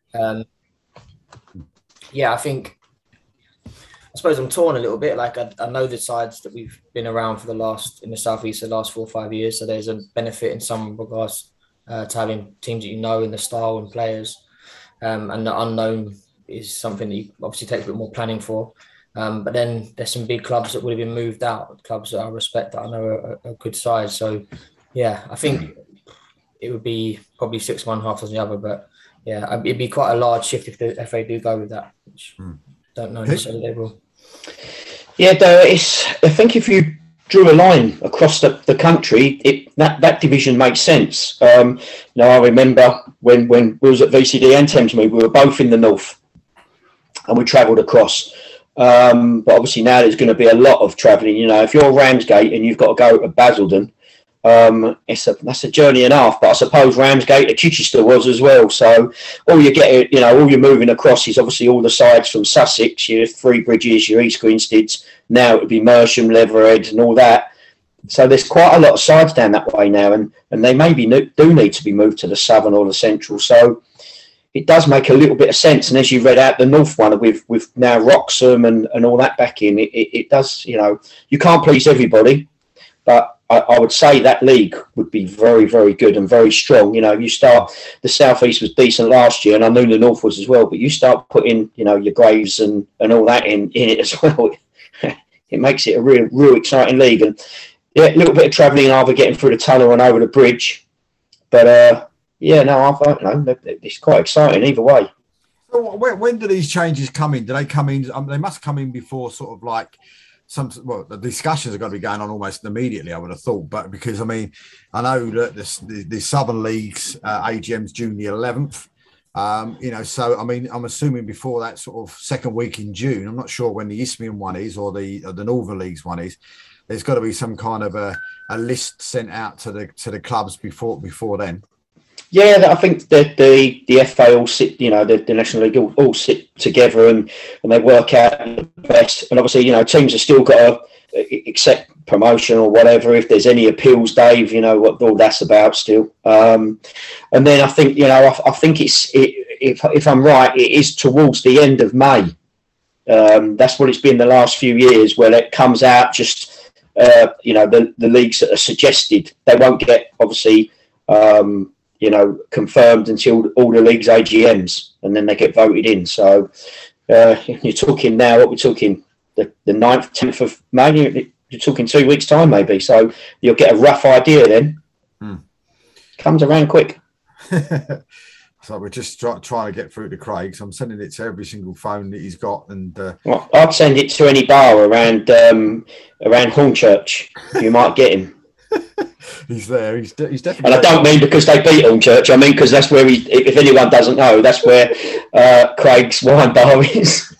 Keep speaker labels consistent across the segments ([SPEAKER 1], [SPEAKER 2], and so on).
[SPEAKER 1] Um, yeah, I suppose I'm torn a little bit. Like I know the sides that we've been around for the last in the southeast the last 4 or 5 years, so there's a benefit in some regards to having teams that you know in the style and players. And the unknown is something that you obviously take a bit more planning for. But then there's some big clubs that would have been moved out, clubs that I respect that I know are a good size. So yeah, I think it would be probably six one half as the other, but yeah, it'd be quite a large shift if the FA do go with that, which don't know necessarily they will.
[SPEAKER 2] Yeah, I think if you drew a line across the country, that division makes sense. I remember when we was at VCD and Thamesmead, we were both in the north, and we travelled across. But obviously now there's going to be a lot of travelling. If you're Ramsgate and you've got to go to Basildon, that's a journey and a half. But I suppose Ramsgate to Chichester was as well. So all you get, all you're moving across is obviously all the sides from Sussex, your Three Bridges, your East Greensteads. Now it would be Mersham, Leatherhead, and all that. So there's quite a lot of sides down that way now, and they maybe do need to be moved to the southern or the central. So it does make a little bit of sense. And as you read out the north one with now Wroxham and all that back in, it does. You can't please everybody, but I would say that league would be very, very good and very strong. You start, the South East was decent last year, and I knew the North was as well, but you start putting, your Graves and all that in it as well. It makes it a real exciting league. And yeah, a little bit of travelling, either getting through the tunnel and over the bridge. But I don't know. It's quite exciting either way.
[SPEAKER 3] So when do these changes come in? Do they come in? They must come in before sort of like the discussions are going to be going on almost immediately, I would have thought. But because, I know that the Southern League's AGM's June the 11th. So, I'm assuming before that sort of second week in June, I'm not sure when the Isthmian one is or the Northern League's one is, there's got to be some kind of a list sent out to the clubs before then.
[SPEAKER 2] Yeah, I think that the FA all sit, the National League all sit together and they work out the best. And obviously, teams have still got to accept promotion or whatever. If there's any appeals, Dave, what all that's about still. And then I think, I think if I'm right, it is towards the end of May. That's what it's been the last few years, where it comes out just, the leagues that are suggested. They won't get, obviously, confirmed until all the league's AGMs, and then they get voted in. So you're talking now, what we're talking, the 9th, 10th of May, you're talking 2 weeks' time maybe. So you'll get a rough idea then. Comes around quick.
[SPEAKER 3] So we're just trying to get through to Craig. So I'm sending it to every single phone that he's got. And
[SPEAKER 2] well, I'd send it to any bar around Hornchurch. You might get him.
[SPEAKER 3] He's there. He's definitely.
[SPEAKER 2] And I don't mean because they beat Hornchurch. I mean because that's where if anyone doesn't know, that's where Craig's wine bar is.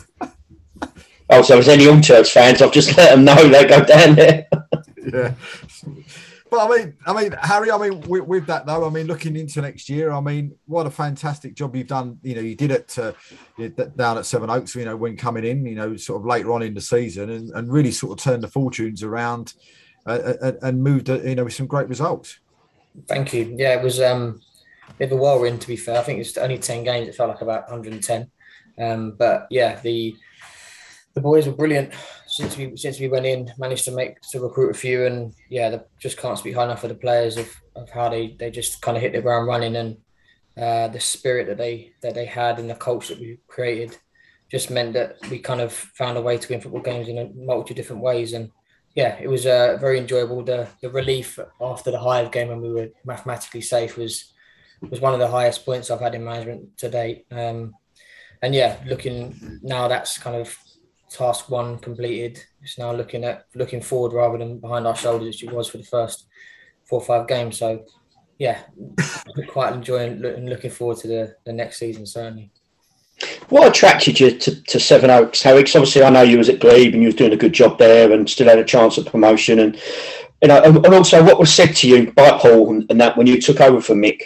[SPEAKER 2] Oh, so if there's any Hornchurch fans, I've just let them know they go down there.
[SPEAKER 3] Yeah. But I mean, Harry. With that though, looking into next year, what a fantastic job you've done. You did it down at Sevenoaks. When coming in, sort of later on in the season, and really sort of turned the fortunes around. And moved, with some great results.
[SPEAKER 1] Thank you. Yeah, it was a bit of a whirlwind, to be fair. I think it's only 10 games. It felt like about 110. But yeah, the boys were brilliant since we went in. Managed to recruit a few, and yeah, they just can't speak high enough for the players of how they just kind of hit the ground running, and the spirit that they had and the culture that we created just meant that we kind of found a way to win football games in a multitude of different ways. And yeah, it was very enjoyable. The relief after the Hive game when we were mathematically safe was one of the highest points I've had in management to date. And yeah, looking now, that's kind of task one completed. It's now looking forward rather than behind our shoulders, which it was for the first 4 or 5 games. So yeah, quite enjoying and looking forward to the next season, certainly.
[SPEAKER 2] What attracted you to Sevenoaks, Harry? Because obviously I know you was at Glebe and you was doing a good job there and still had a chance of promotion. And and also what was said to you by Paul and that when you took over from Mick?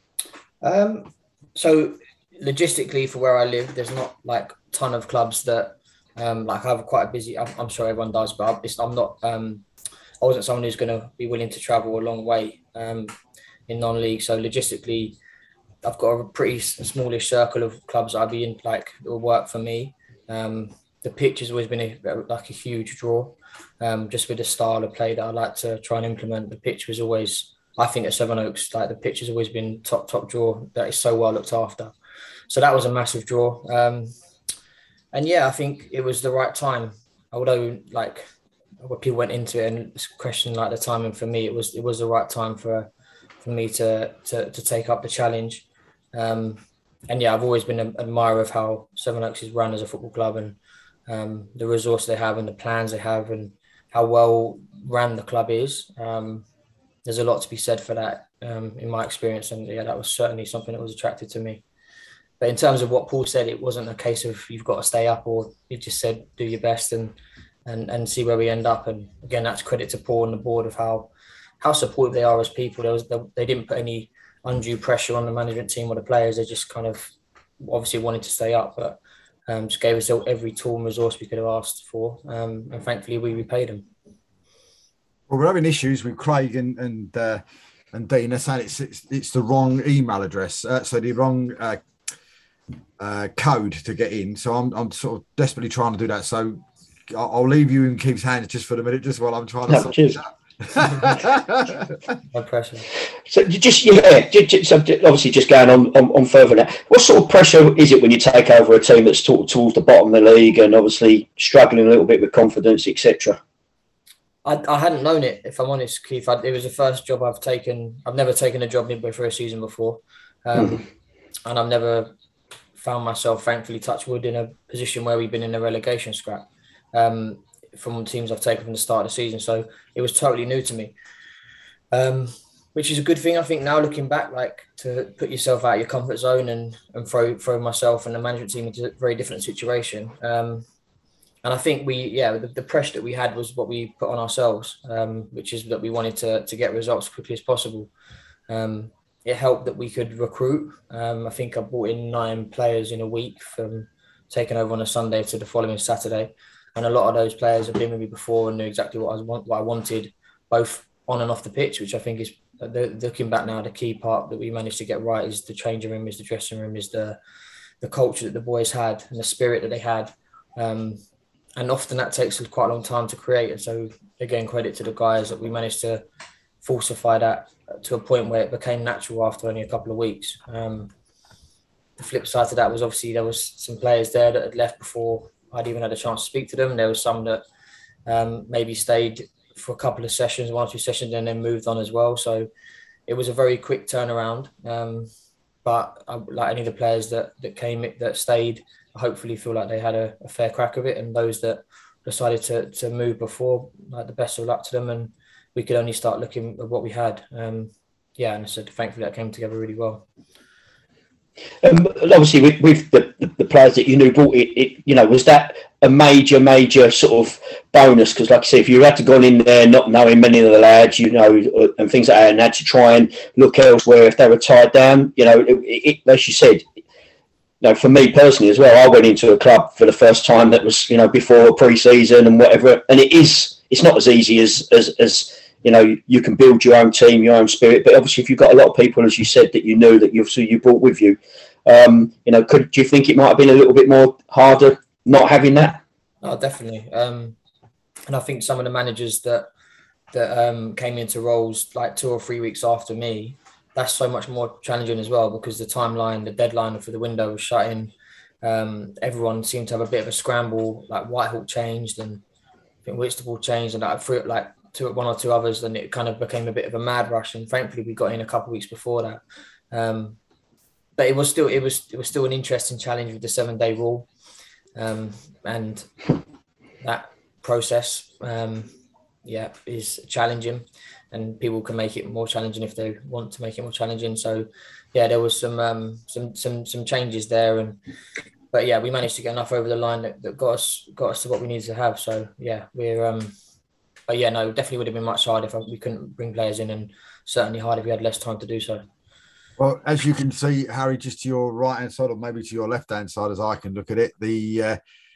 [SPEAKER 1] So logistically, for where I live, there's not like a ton of clubs that I have quite a busy. I'm sure everyone does, but I'm not. I wasn't someone who's going to be willing to travel a long way in non-league. So logistically, I've got a pretty smallish circle of clubs I'd be in, like, that will work for me. The pitch has always been a huge draw. Just with the style of play that I like to try and implement, the pitch was always, I think at Sevenoaks, like the pitch has always been top draw. That is so well looked after. So that was a massive draw. And yeah, I think it was the right time. Although, like, when people went into it and questioned like the timing, for me, it was the right time for me to take up the challenge. And yeah, I've always been an admirer of how Sevenoaks is run as a football club, and the resource they have and the plans they have and how well ran the club is. There's a lot to be said for that in my experience, and yeah, that was certainly something that was attractive to me. But in terms of what Paul said, it wasn't a case of you've got to stay up, or he just said do your best and see where we end up. And again, that's credit to Paul and the board of how supportive they are as people. They didn't put any undue pressure on the management team or the players. They just kind of obviously wanted to stay up, but just gave us every tool and resource we could have asked for. And thankfully, we repaid them.
[SPEAKER 3] Well, we're having issues with Craig and Dean. They're saying it's the wrong email address, so the wrong code to get in. So I'm sort of desperately trying to do that. So I'll leave you in Keith's hands just for the minute, just while I'm trying to sort it out.
[SPEAKER 1] No pressure.
[SPEAKER 2] So so obviously just going on further now, what sort of pressure is it when you take over a team that's towards the bottom of the league and obviously struggling a little bit with confidence, etc.?
[SPEAKER 1] I hadn't known it, if I'm honest, Keith. It was the first job I've taken. I've never taken a job midway through a season before, and I've never found myself, thankfully, touch wood, in a position where we've been in a relegation scrap from teams I've taken from the start of the season. So it was totally new to me, which is a good thing. I think now, looking back, like, to put yourself out of your comfort zone and throw myself and the management team into a very different situation. And I think the pressure that we had was what we put on ourselves, which is that we wanted to get results as quickly as possible. It helped that we could recruit. I think I brought in 9 players in a week, from taking over on a Sunday to the following Saturday. And a lot of those players have been with me before and knew exactly what I wanted, both on and off the pitch, which I think is, looking back now, the key part that we managed to get right is the changing room, is the dressing room, is the culture that the boys had and the spirit that they had. And often that takes quite a long time to create. And so, again, credit to the guys that we managed to falsify that to a point where it became natural after only a couple of weeks. The flip side to that was, obviously, there was some players there that had left before I'd even had a chance to speak to them. There was some that maybe stayed for a couple of sessions, 1 or 2 sessions, and then moved on as well. So it was a very quick turnaround. But like any of the players that stayed, I hopefully feel like they had a fair crack of it. And those that decided to move before, like, the best of luck to them. And we could only start looking at what we had. And I said, thankfully, that came together really well.
[SPEAKER 2] Obviously, with the players that you knew brought it, was that a major sort of bonus? Because, like I say, if you had to go in there not knowing many of the lads, and things like that, and had to try and look elsewhere if they were tied down, as you said, for me personally as well, I went into a club for the first time that was, before pre-season and whatever, and it's not as easy as you can build your own team, your own spirit. But obviously, if you've got a lot of people, as you said, that you knew that you brought with you, do you think it might have been a little bit more harder not having that?
[SPEAKER 1] Oh, definitely. And I think some of the managers that came into roles like 2 or 3 weeks after me, that's so much more challenging as well, because the deadline for the window was shut in. Everyone seemed to have a bit of a scramble. Like, Whitehall changed, and I think Whitstable changed, and one or two others, and it kind of became a bit of a mad rush. And thankfully, we got in a couple of weeks before that. But it was still an interesting challenge with the 7-day rule, and that process, is challenging, and people can make it more challenging if they want to make it more challenging. So, there was some changes there, but we managed to get enough over the line that got us to what we needed to have. So we're. But definitely would have been much harder if we couldn't bring players in, and certainly harder if we had less time to do so.
[SPEAKER 3] Well, as you can see, Harry, just to your right-hand side, or maybe to your left-hand side, as I can look at it, the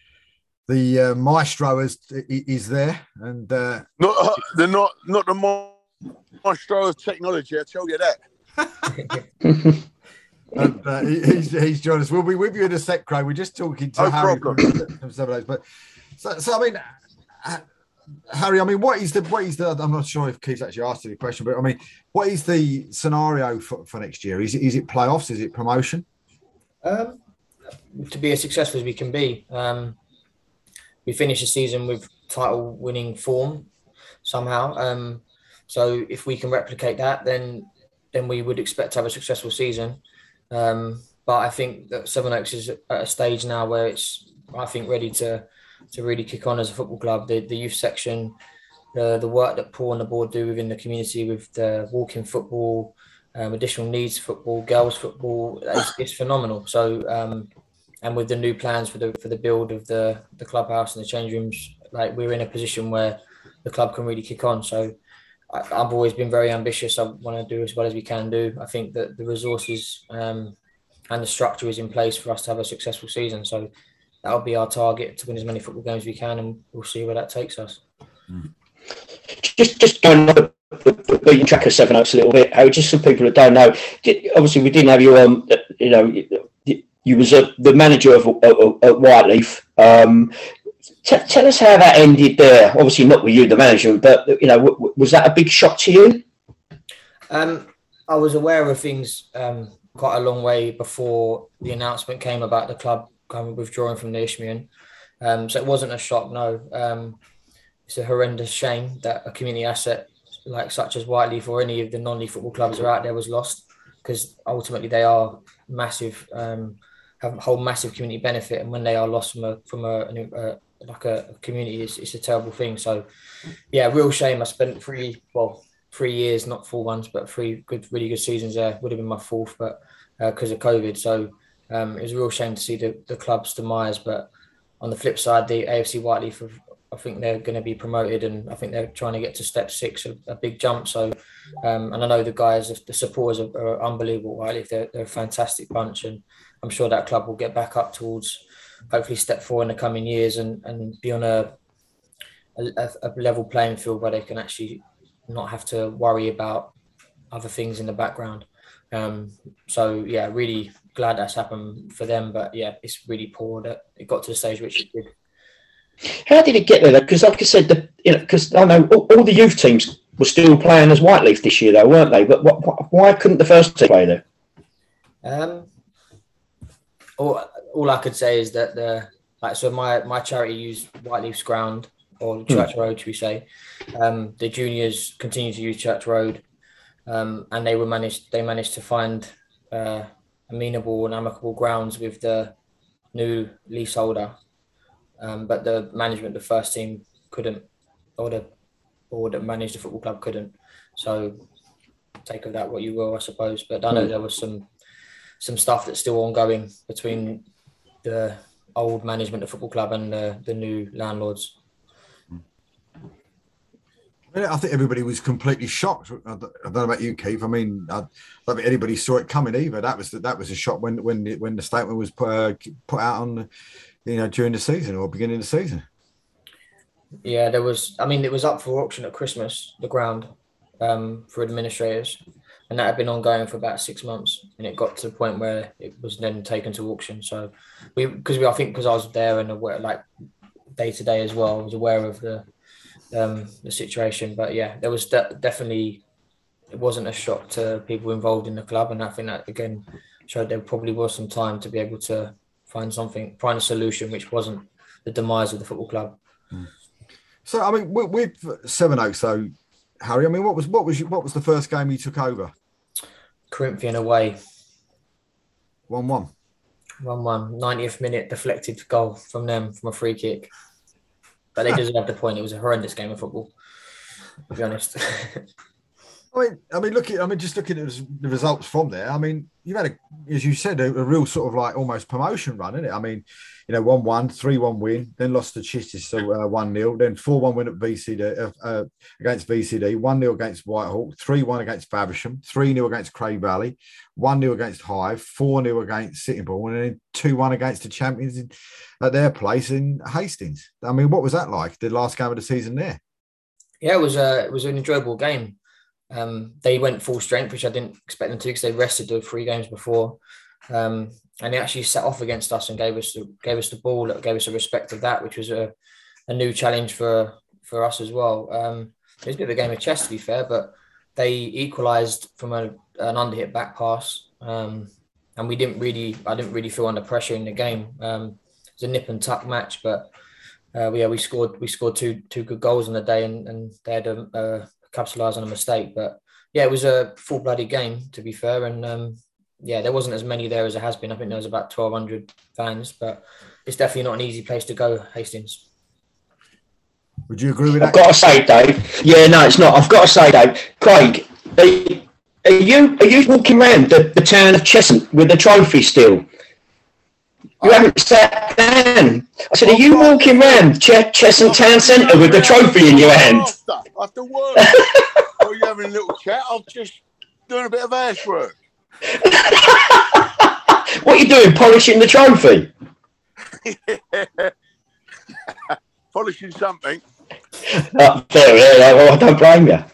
[SPEAKER 3] maestro is there, and they're not the maestro of technology. I tell you that. And he's joined us. We'll be with you in a sec, Craig. We're just talking to Harry from Seven Oaks. But so I mean, Harry, I mean, what is the? I'm not sure if Keith's actually asked you the question, but I mean, what is the scenario for next year? Is it playoffs? Is it promotion?
[SPEAKER 1] To be as successful as we can be. We finished the season with title-winning form somehow. So if we can replicate that, then we would expect to have a successful season. But I think that Sevenoaks is at a stage now where it's, I think, ready to really kick on as a football club. The youth section, the work that Paul and the board do within the community with the walking football, additional needs football, girls football, it's phenomenal. So and with the new plans for the build of the clubhouse and the change rooms, like, we're in a position where the club can really kick on. So I've always been very ambitious. I want to do as well as we can do. I think that the resources and the structure is in place for us to have a successful season. So that'll be our target, to win as many football games as we can, and we'll see where that takes us.
[SPEAKER 2] Just going on the beaten track of Sevenoaks a little bit, just for people that don't know, obviously we didn't have you on, you was the manager of Whyteleafe. Tell us how that ended there. Obviously not with you, the management, but was that a big shock to you?
[SPEAKER 1] I was aware of things quite a long way before the announcement came about the club kind of withdrawing from the Isthmian. So it wasn't a shock, no. It's a horrendous shame that a community asset such as Whyteleafe or any of the non-league football clubs are out there was lost, because ultimately they are massive, have a whole massive community benefit, and when they are lost from a community, it's a terrible thing. So yeah, real shame. I spent 3 years, not full ones, but 3 really good seasons there. Would have been my 4th, but because of COVID. So it was a real shame to see the club's demise. But on the flip side, the AFC Whyteleafe, I think they're going to be promoted, and I think they're trying to get to step 6, a big jump. So and I know the guys, the supporters are unbelievable. Whyteleafe, they're a fantastic bunch, and I'm sure that club will get back up towards hopefully step 4 in the coming years and be on a level playing field where they can actually not have to worry about other things in the background. So yeah, really glad that's happened for them. But yeah, it's really poor that it got to the stage which it did.
[SPEAKER 2] How did it get there? Because like I said, because I know all the youth teams were still playing as Whyteleafe this year, though, weren't they? But why couldn't the first team play there?
[SPEAKER 1] All I could say is that my charity used Whyteleafe's ground, or Church Road, should we say. The juniors continue to use Church Road, and they managed to find amenable and amicable grounds with the new leaseholder. But the management, the first team couldn't, or the board that managed the football club couldn't. So take of that what you will, I suppose. But I know there was some stuff that's still ongoing between the old management of the football club and the new landlords.
[SPEAKER 3] I think everybody was completely shocked. I don't know about you, Keith. I mean, I don't think anybody saw it coming either. That was a shock when the statement was put out on, during the season or beginning of the season. Yeah,
[SPEAKER 1] there was. I mean, it was up for auction at Christmas, the ground, for administrators, and that had been ongoing for about 6 months, and it got to the point where it was then taken to auction. So I think I was there and aware, like, day to day as well, I was aware of the situation. But yeah, there was definitely, it wasn't a shock to people involved in the club, and I think that again showed there probably was some time to be able to find a solution which wasn't the demise of the football club.
[SPEAKER 3] So I mean, with Sevenoaks, though, Harry, I mean, what was the first game you took over?
[SPEAKER 1] Corinthian away.
[SPEAKER 3] 1-1.
[SPEAKER 1] 1-1. 90th minute deflected goal from them from a free kick. But they deserved the point. It was a horrendous game of football, to be honest. Just looking at the results from there. I mean, you've had, as you said, a real sort of like almost promotion run, isn't it? I mean, 1-1, 3-1 win, then lost to Chichester 1-0, then 4-1 win at VCD against VCD, 1-0 against Whitehawk, 3-1 against Faversham, 3-0 against Cray Valley, 1-0 against Hive, 4-0 against Sittingbourne, and then 2-1 against the champions at their place in Hastings. I mean, what was that like? The last game of the season there? Yeah, it was an enjoyable game. They went full strength, which I didn't expect them to, because they rested the 3 games before. And he actually set off against us and gave us the ball, gave us a respect of that, which was a new challenge for us as well. It was a bit of a game of chess, to be fair, but they equalised from an underhit back pass, and I didn't really feel under pressure in the game. It was a nip and tuck match, but we scored two good goals on the day, and they had capitalised on a mistake. But yeah, it was a full-blooded game, to be fair, and there wasn't as many there as there has been. I think there was about 1,200 fans, but it's definitely not an easy place to go, Hastings.
[SPEAKER 3] Would you agree with that?
[SPEAKER 2] I've got to say, Dave. Yeah, no, it's not. I've got to say, Dave. Craig, are you walking around the town of Cheshunt with the trophy still? You haven't sat down. I said, are you walking around Cheshunt Town Centre with the trophy in your hand?
[SPEAKER 4] After work. Or you having a little chat? I'm just doing a bit of housework.
[SPEAKER 2] What are you doing? Polishing the trophy?
[SPEAKER 4] Polishing something.
[SPEAKER 2] I don't blame you.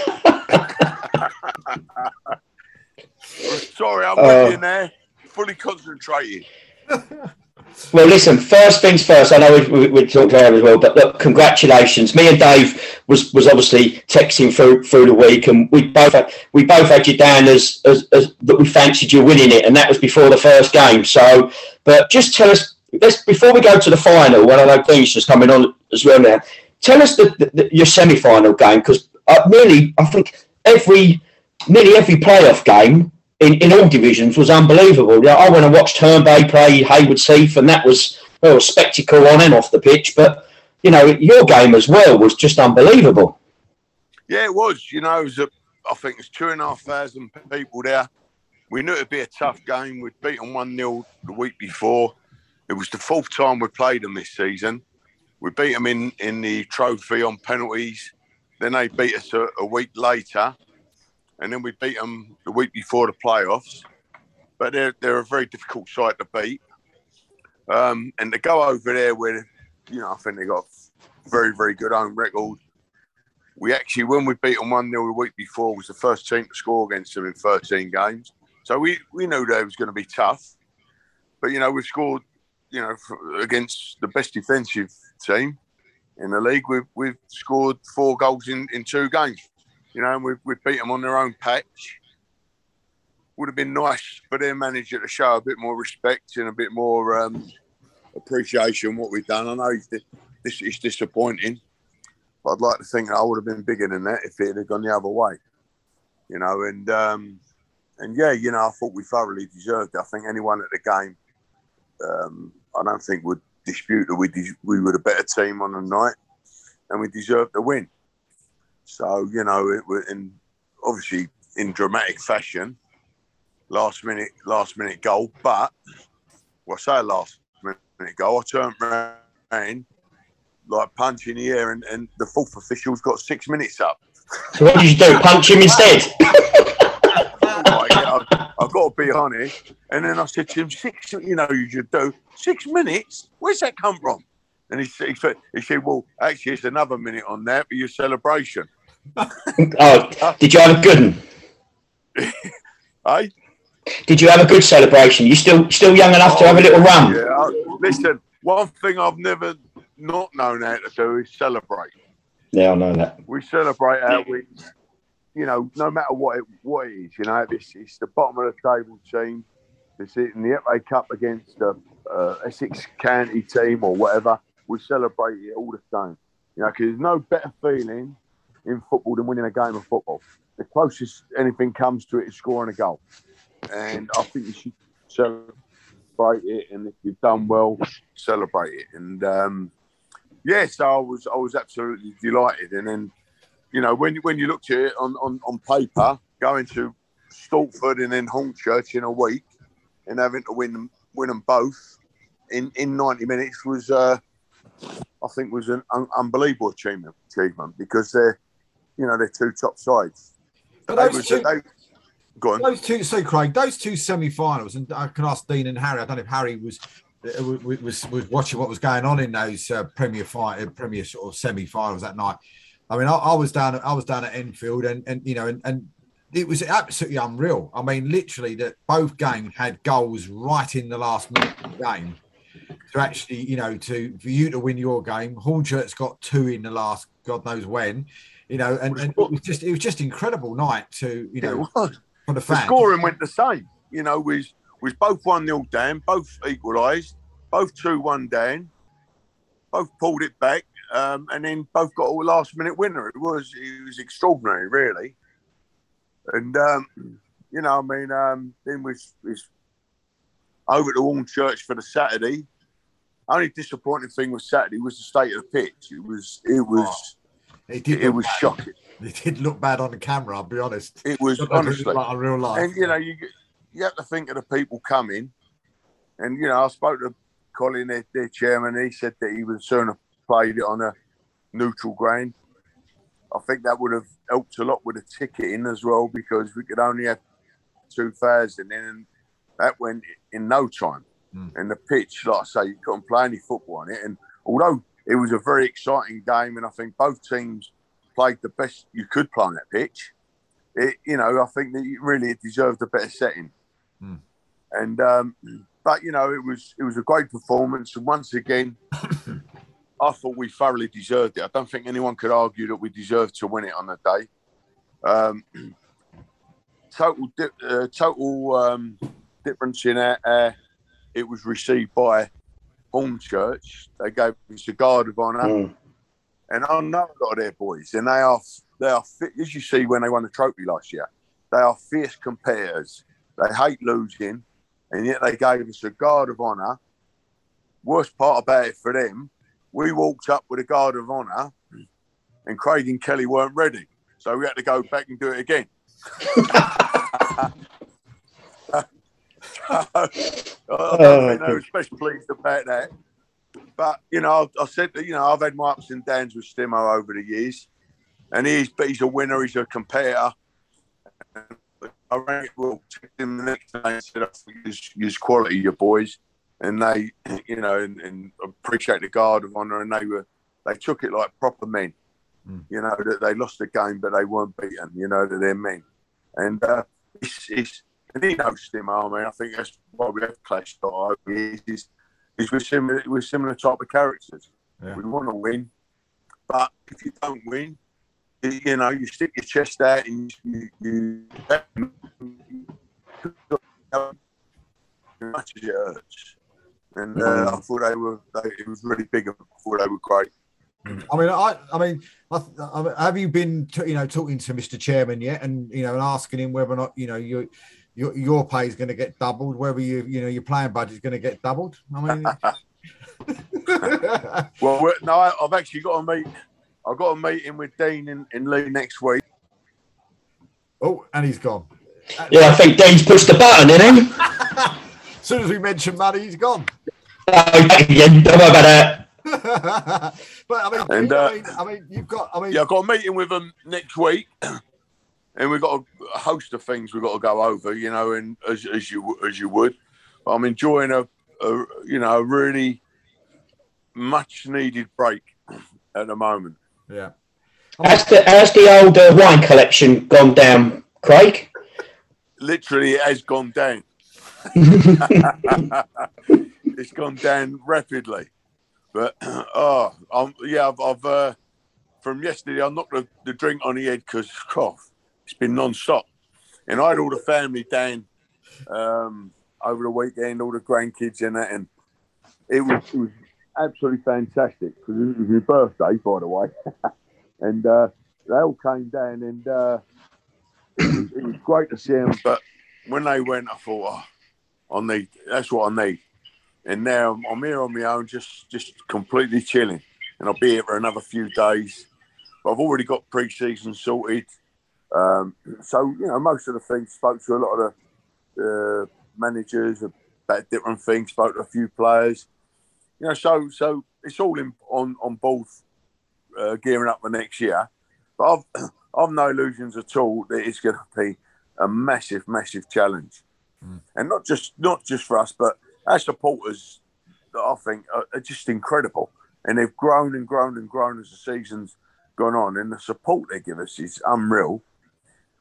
[SPEAKER 4] Sorry, I'm with you now. Fully concentrated.
[SPEAKER 2] Well, listen, first things first, I know we talked earlier as well, but look, congratulations. Me and Dave was obviously texting through the week, and we both had you down as that we fancied you winning it, and that was before the first game. So, but just tell us, before we go to the final, when I know Dean's just coming on as well now, tell us your semi-final game, because I think nearly every playoff game in all divisions was unbelievable. I went and watched Herne Bay play Haywards Heath, and that was a spectacle on and off the pitch. But your game as well was just unbelievable.
[SPEAKER 4] Yeah, it was. I think it's 2,500 people there. We knew it'd be a tough game. We'd beaten 1-0 the week before. It was the fourth time we played them this season. We beat them in the trophy on penalties. Then they beat us a week later. And then we beat them the week before the playoffs. But they're a very difficult side to beat. And to go over there where, I think they got a very, very good home record. We actually, when we beat them 1-0 the week before, was the first team to score against them in 13 games. So we knew they was going to be tough. But, we've scored, against the best defensive team in the league. We've scored 4 goals in 2 games. And we've beat them on their own patch. Would have been nice for their manager to show a bit more respect and a bit more appreciation what we've done. I know this is disappointing, but I'd like to think that I would have been bigger than that if it had gone the other way. I thought we thoroughly deserved it. I think anyone at the game, I don't think would dispute that we were the better team on the night, and we deserved the win. So, and obviously in dramatic fashion, last minute goal. But, I say last minute goal, I turned around like punch in the air, and the fourth official's got 6 minutes up.
[SPEAKER 2] So what did you do? Punch him instead?
[SPEAKER 4] I've got to be honest. And then I said to him, you should do 6 minutes? Where's that come from? And he said, well, actually, it's another minute on that for your celebration.
[SPEAKER 2] Oh, did you have a good one?
[SPEAKER 4] Hey?
[SPEAKER 2] Did you have a good celebration? You still young enough to have a little run?
[SPEAKER 4] Yeah. Listen, one thing I've never not known how to do is celebrate.
[SPEAKER 2] Yeah, I know that.
[SPEAKER 4] We celebrate our wins, no matter what it is. It's the bottom of the table team. It's in the FA Cup against the Essex County team or whatever. We celebrate it all the same. Because there's no better feeling in football than winning a game of football. The closest anything comes to it is scoring a goal. And I think you should celebrate it, and if you've done well, celebrate it. And so I was absolutely delighted. And then, when you looked at it on paper, going to Stortford and then Hornchurch in a week and having to win them both in 90 minutes was, I think, was an unbelievable achievement because they're two top sides.
[SPEAKER 3] But those two, so Craig, those 2 semi-finals, and I can ask Dean and Harry. I don't know if Harry was watching what was going on in those Premier sort of semi-finals that night. I mean, I was down at Enfield, and it was absolutely unreal. I mean, literally, that both games had goals right in the last minute of the game. To actually, for you to win your game, Hornchurch got 2 in the last, God knows when, and it was just incredible night to, for the fans.
[SPEAKER 4] The scoring went the same, was both 1-0 down, both equalised, both 2-1 down, both pulled it back, and then both got a last minute winner. It was extraordinary, really. And then was over to Hornchurch for the Saturday. Only disappointing thing with Saturday was the state of the pitch. It was shocking.
[SPEAKER 3] It did look bad on the camera, I'll be honest.
[SPEAKER 4] It was honestly
[SPEAKER 3] like a real life.
[SPEAKER 4] And you have to think of the people coming. And I spoke to Colin, their chairman. He said that he would sooner played it on a neutral ground. I think that would have helped a lot with the ticketing as well, because we could only have 2,000 in, and that went in no time. And the pitch, like I say, you couldn't play any football on it. And although it was a very exciting game, and I think both teams played the best you could play on that pitch, I think that it deserved a better setting. And but it was a great performance, and once again, I thought we thoroughly deserved it. I don't think anyone could argue that we deserved to win it on the day. Total difference in it was received by Hornchurch. They gave us the Guard of Honour. And I know a lot of their boys, and they are fit, as you see when they won the trophy last year. They are fierce competitors. They hate losing, and yet they gave us a Guard of Honour. Worst part about it for them, we walked up with a Guard of Honour, and Craig and Kelly weren't ready. So we had to go back and do it again. I was especially pleased about that. But, I said that, I've had my ups and downs with Stimo over the years. And he's a winner, he's a competitor. I rang it, well, checked him the next day and said, I think use quality, your boys. And they, and appreciate the Guard of Honour. And they took it like proper men. That they lost the game, but they weren't beaten, that they're men. And and he knows Stimo. I mean, I think that's why we have clashed over the years. We're similar type of characters. Yeah. We want to win, but if you don't win, you stick your chest out and you as much as it hurts. And I thought it was really big. I thought they were great.
[SPEAKER 3] I mean, have you been, talking to Mr. Chairman yet, and and asking him whether or not your pay is going to get doubled, whether your playing budget is going to get doubled? I mean,
[SPEAKER 4] well, no, I've actually got a meet. I've got a meeting with Dean in Lee next week.
[SPEAKER 3] Oh, and he's gone.
[SPEAKER 2] Yeah, I think Dean's pushed the button, isn't he?
[SPEAKER 3] As soon as we mention money, he's gone.
[SPEAKER 2] Don't worry about that.
[SPEAKER 3] But you've got.
[SPEAKER 4] Yeah, I've got a meeting with them next week, and we've got a host of things we've got to go over. And as you would, but I'm enjoying a really much needed break at the moment.
[SPEAKER 3] Yeah.
[SPEAKER 2] Has the old wine collection gone down, Craig?
[SPEAKER 4] Literally, it has gone down. It's gone down rapidly. But I've from yesterday I knocked the drink on the head because it's been non-stop, and I had all the family down over the weekend, all the grandkids and that, and it was absolutely fantastic because it was my birthday, by the way, and they all came down, and it was great to see them. But when they went, I thought, that's what I need. And now I'm here on my own, just completely chilling. And I'll be here for another few days. But I've already got pre-season sorted. So, most of the things, spoke to a lot of the managers about different things, spoke to a few players. So it's all on board gearing up for next year. But I've no illusions at all that it's going to be a massive, massive challenge. And not just for us, but our supporters, I think, are just incredible. And they've grown and grown and grown as the season's gone on. And the support they give us is unreal.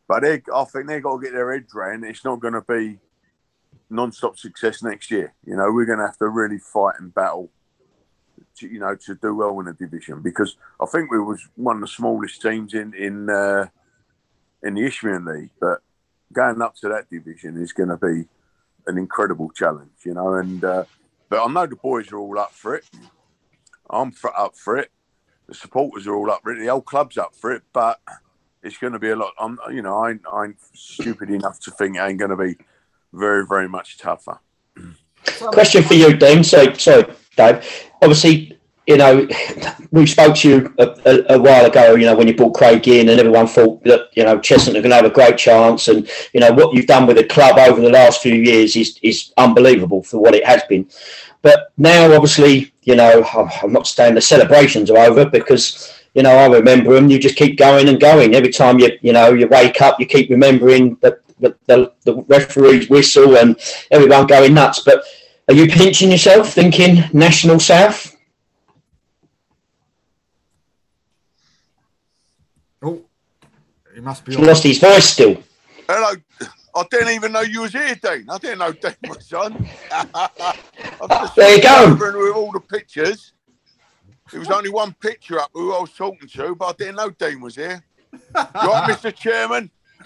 [SPEAKER 4] But I think they've got to get their heads round. It's not going to be non-stop success next year. You know, we're going to have to really fight and battle to do well in the division, because I think we was one of the smallest teams in the Isthmian League, but going up to that division is going to be an incredible challenge, you know. And but I know the boys are all up for it. I'm up for it. The supporters are all up for it. The whole club's up for it, but it's going to be a lot. I ain't stupid enough to think it ain't going to be very, very much tougher.
[SPEAKER 2] Question for you, Dean. Sorry, Dave. Obviously, you know, we spoke to you a while ago, you know, when you brought Craig in, and everyone thought that, you know, Chestnut are going to have a great chance. And, you know, what you've done with the club over the last few years is unbelievable for what it has been. But now, obviously, you know, I'm not saying the celebrations are over, because, you know, I remember them. You just keep going and going. Every time you wake up, you keep remembering the referee's whistle and everyone going nuts. But are you pinching yourself, thinking National South?
[SPEAKER 3] Oh, he must be.
[SPEAKER 2] He lost his voice still.
[SPEAKER 4] Hello. I didn't even know you was here, Dean. I didn't know Dean was on.
[SPEAKER 2] There you go.
[SPEAKER 4] With all the pictures. There was only one picture up who I was talking to, but I didn't know Dean was here. You right, Mr. Chairman?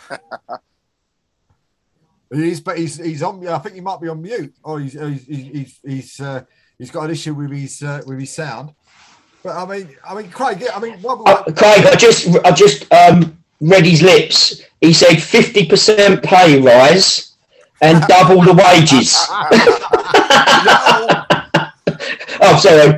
[SPEAKER 3] He's on. I think he might be on mute. Oh, he's got an issue with his sound. But I mean, Craig. I mean,
[SPEAKER 2] Craig, I just read his lips. He said 50% pay rise and double the wages. Oh, sorry.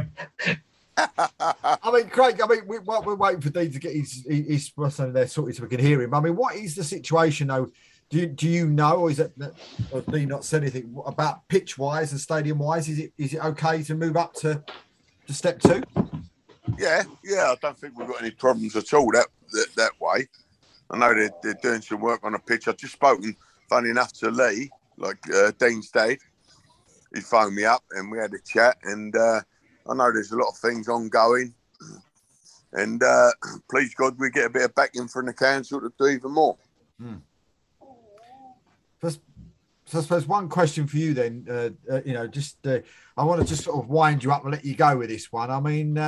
[SPEAKER 3] I mean, Craig. I mean, we're waiting for Dean to get his person there sorted so we can hear him. I mean, what is the situation though? Do you know, or is it? Or Dean not said anything about pitch wise and stadium wise? Is it okay to move up to step 2?
[SPEAKER 4] Yeah. I don't think we've got any problems at all that way. I know they're doing some work on the pitch. I've just spoken, funny enough, to Lee, like Dean's dad. He phoned me up and we had a chat, and I know there's a lot of things ongoing. And please God, we get a bit of backing from the council to do even more.
[SPEAKER 3] So I suppose one question for you then, I want to just sort of wind you up and let you go with this one. I mean,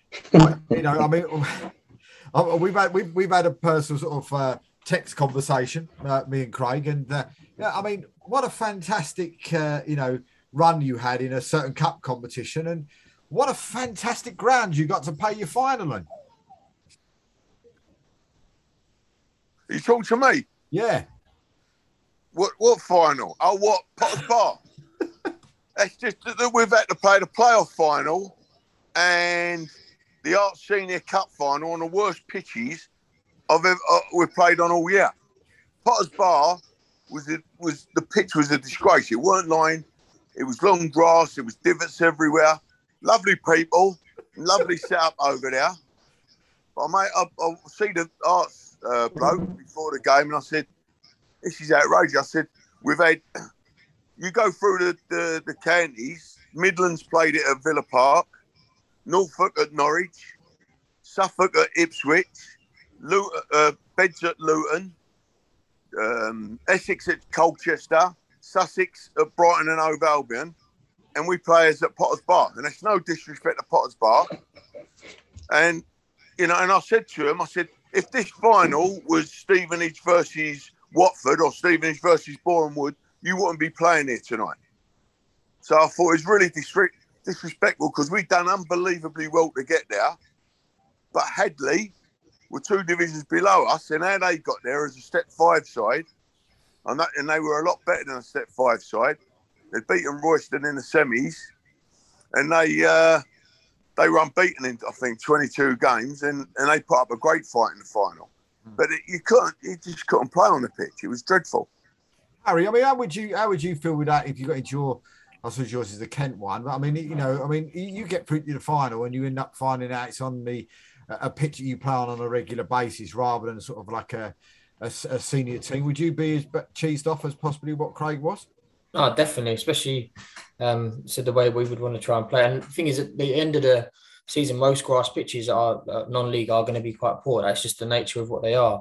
[SPEAKER 3] we've had a personal sort of text conversation, me and Craig, and I mean, what a fantastic run you had in a certain cup competition, and what a fantastic ground you got to play your final in.
[SPEAKER 4] You talking to me?
[SPEAKER 3] Yeah.
[SPEAKER 4] What final? Oh, what? Potters Bar. That's just that we've had to play the playoff final and the Arts Senior Cup final on the worst pitches we've played on all year. Potters Bar the pitch was a disgrace. It weren't lined. It was long grass. It was divots everywhere. Lovely people, lovely setup over there. But mate, I see the Arts bloke before the game, and I said, "This is outrageous." I said, you go through the counties. Midlands played it at Villa Park, Norfolk at Norwich, Suffolk at Ipswich, Beds at Luton, Essex at Colchester, Sussex at Brighton and Hove Albion, and we play as at Potters Bar. And that's no disrespect to Potters Bar. And and I said to him, if this final was Stevenage versus Watford or Stevenage versus Boreham Wood, you wouldn't be playing here tonight. So I thought it was really disrespectful, because we'd done unbelievably well to get there. But Hadley were 2 divisions below us, and how they got there as a step 5 side, and they were a lot better than a step 5 side. They'd beaten Royston in the semis, and they were unbeaten in, I think, 22 games, and they put up a great fight in the final. But you just couldn't play on the pitch. It was dreadful.
[SPEAKER 3] Harry, I mean, how would you feel with that if you got into your? I suppose yours is the Kent one, but I mean, you get through to the final and you end up finding out it's on a pitch that you play on a regular basis rather than sort of like a senior team. Would you be as cheesed off as possibly what Craig was?
[SPEAKER 1] Oh, definitely, especially the way we would want to try and play. And the thing is, at the end of the season, most grass pitches are non-league are going to be quite poor. That's just the nature of what they are.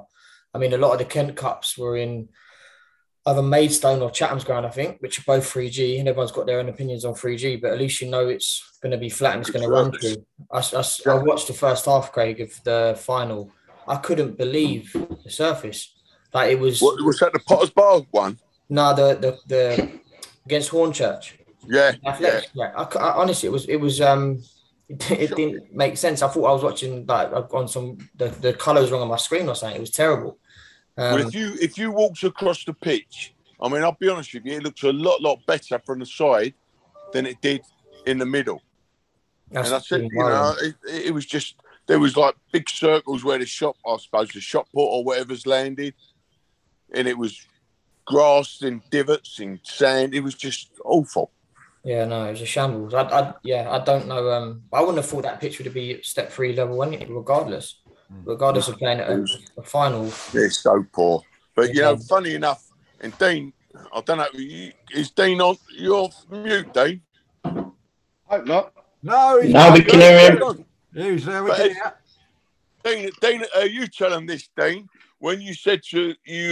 [SPEAKER 1] I mean, a lot of the Kent Cups were in either Maidstone or Chatham's ground, I think, which are both 3G, and everyone's got their own opinions on 3G, but at least you know it's going to be flat and it's going to run through. I watched the first half, Craig, of the final. I couldn't believe the surface. Like it was.
[SPEAKER 4] What was that? The Potter's Bar one?
[SPEAKER 1] No, the against Hornchurch.
[SPEAKER 4] Yeah.
[SPEAKER 1] Athletics. Yeah. I honestly, it was. It didn't make sense. I thought I was watching like on some the colours wrong on my screen or something. It was terrible.
[SPEAKER 4] Well, if you walked across the pitch, I mean, I'll be honest with you, it looks a lot better from the side than it did in the middle. And I said, it was just, there was like big circles where the shot put or whatever's landed, and it was grass and divots and sand. It was just awful.
[SPEAKER 1] Yeah, no, it was a shambles. I don't know. I wouldn't have thought that pitch would be step 3 level, regardless of playing at a final.
[SPEAKER 4] It's so poor. But, funny enough, and Dean, I don't know, is Dean on? You're mute, Dean?
[SPEAKER 5] Hope not.
[SPEAKER 3] No,
[SPEAKER 2] we can hear him.
[SPEAKER 3] He's there. We can hear.
[SPEAKER 4] Dean, you tell him this, Dean. When you said to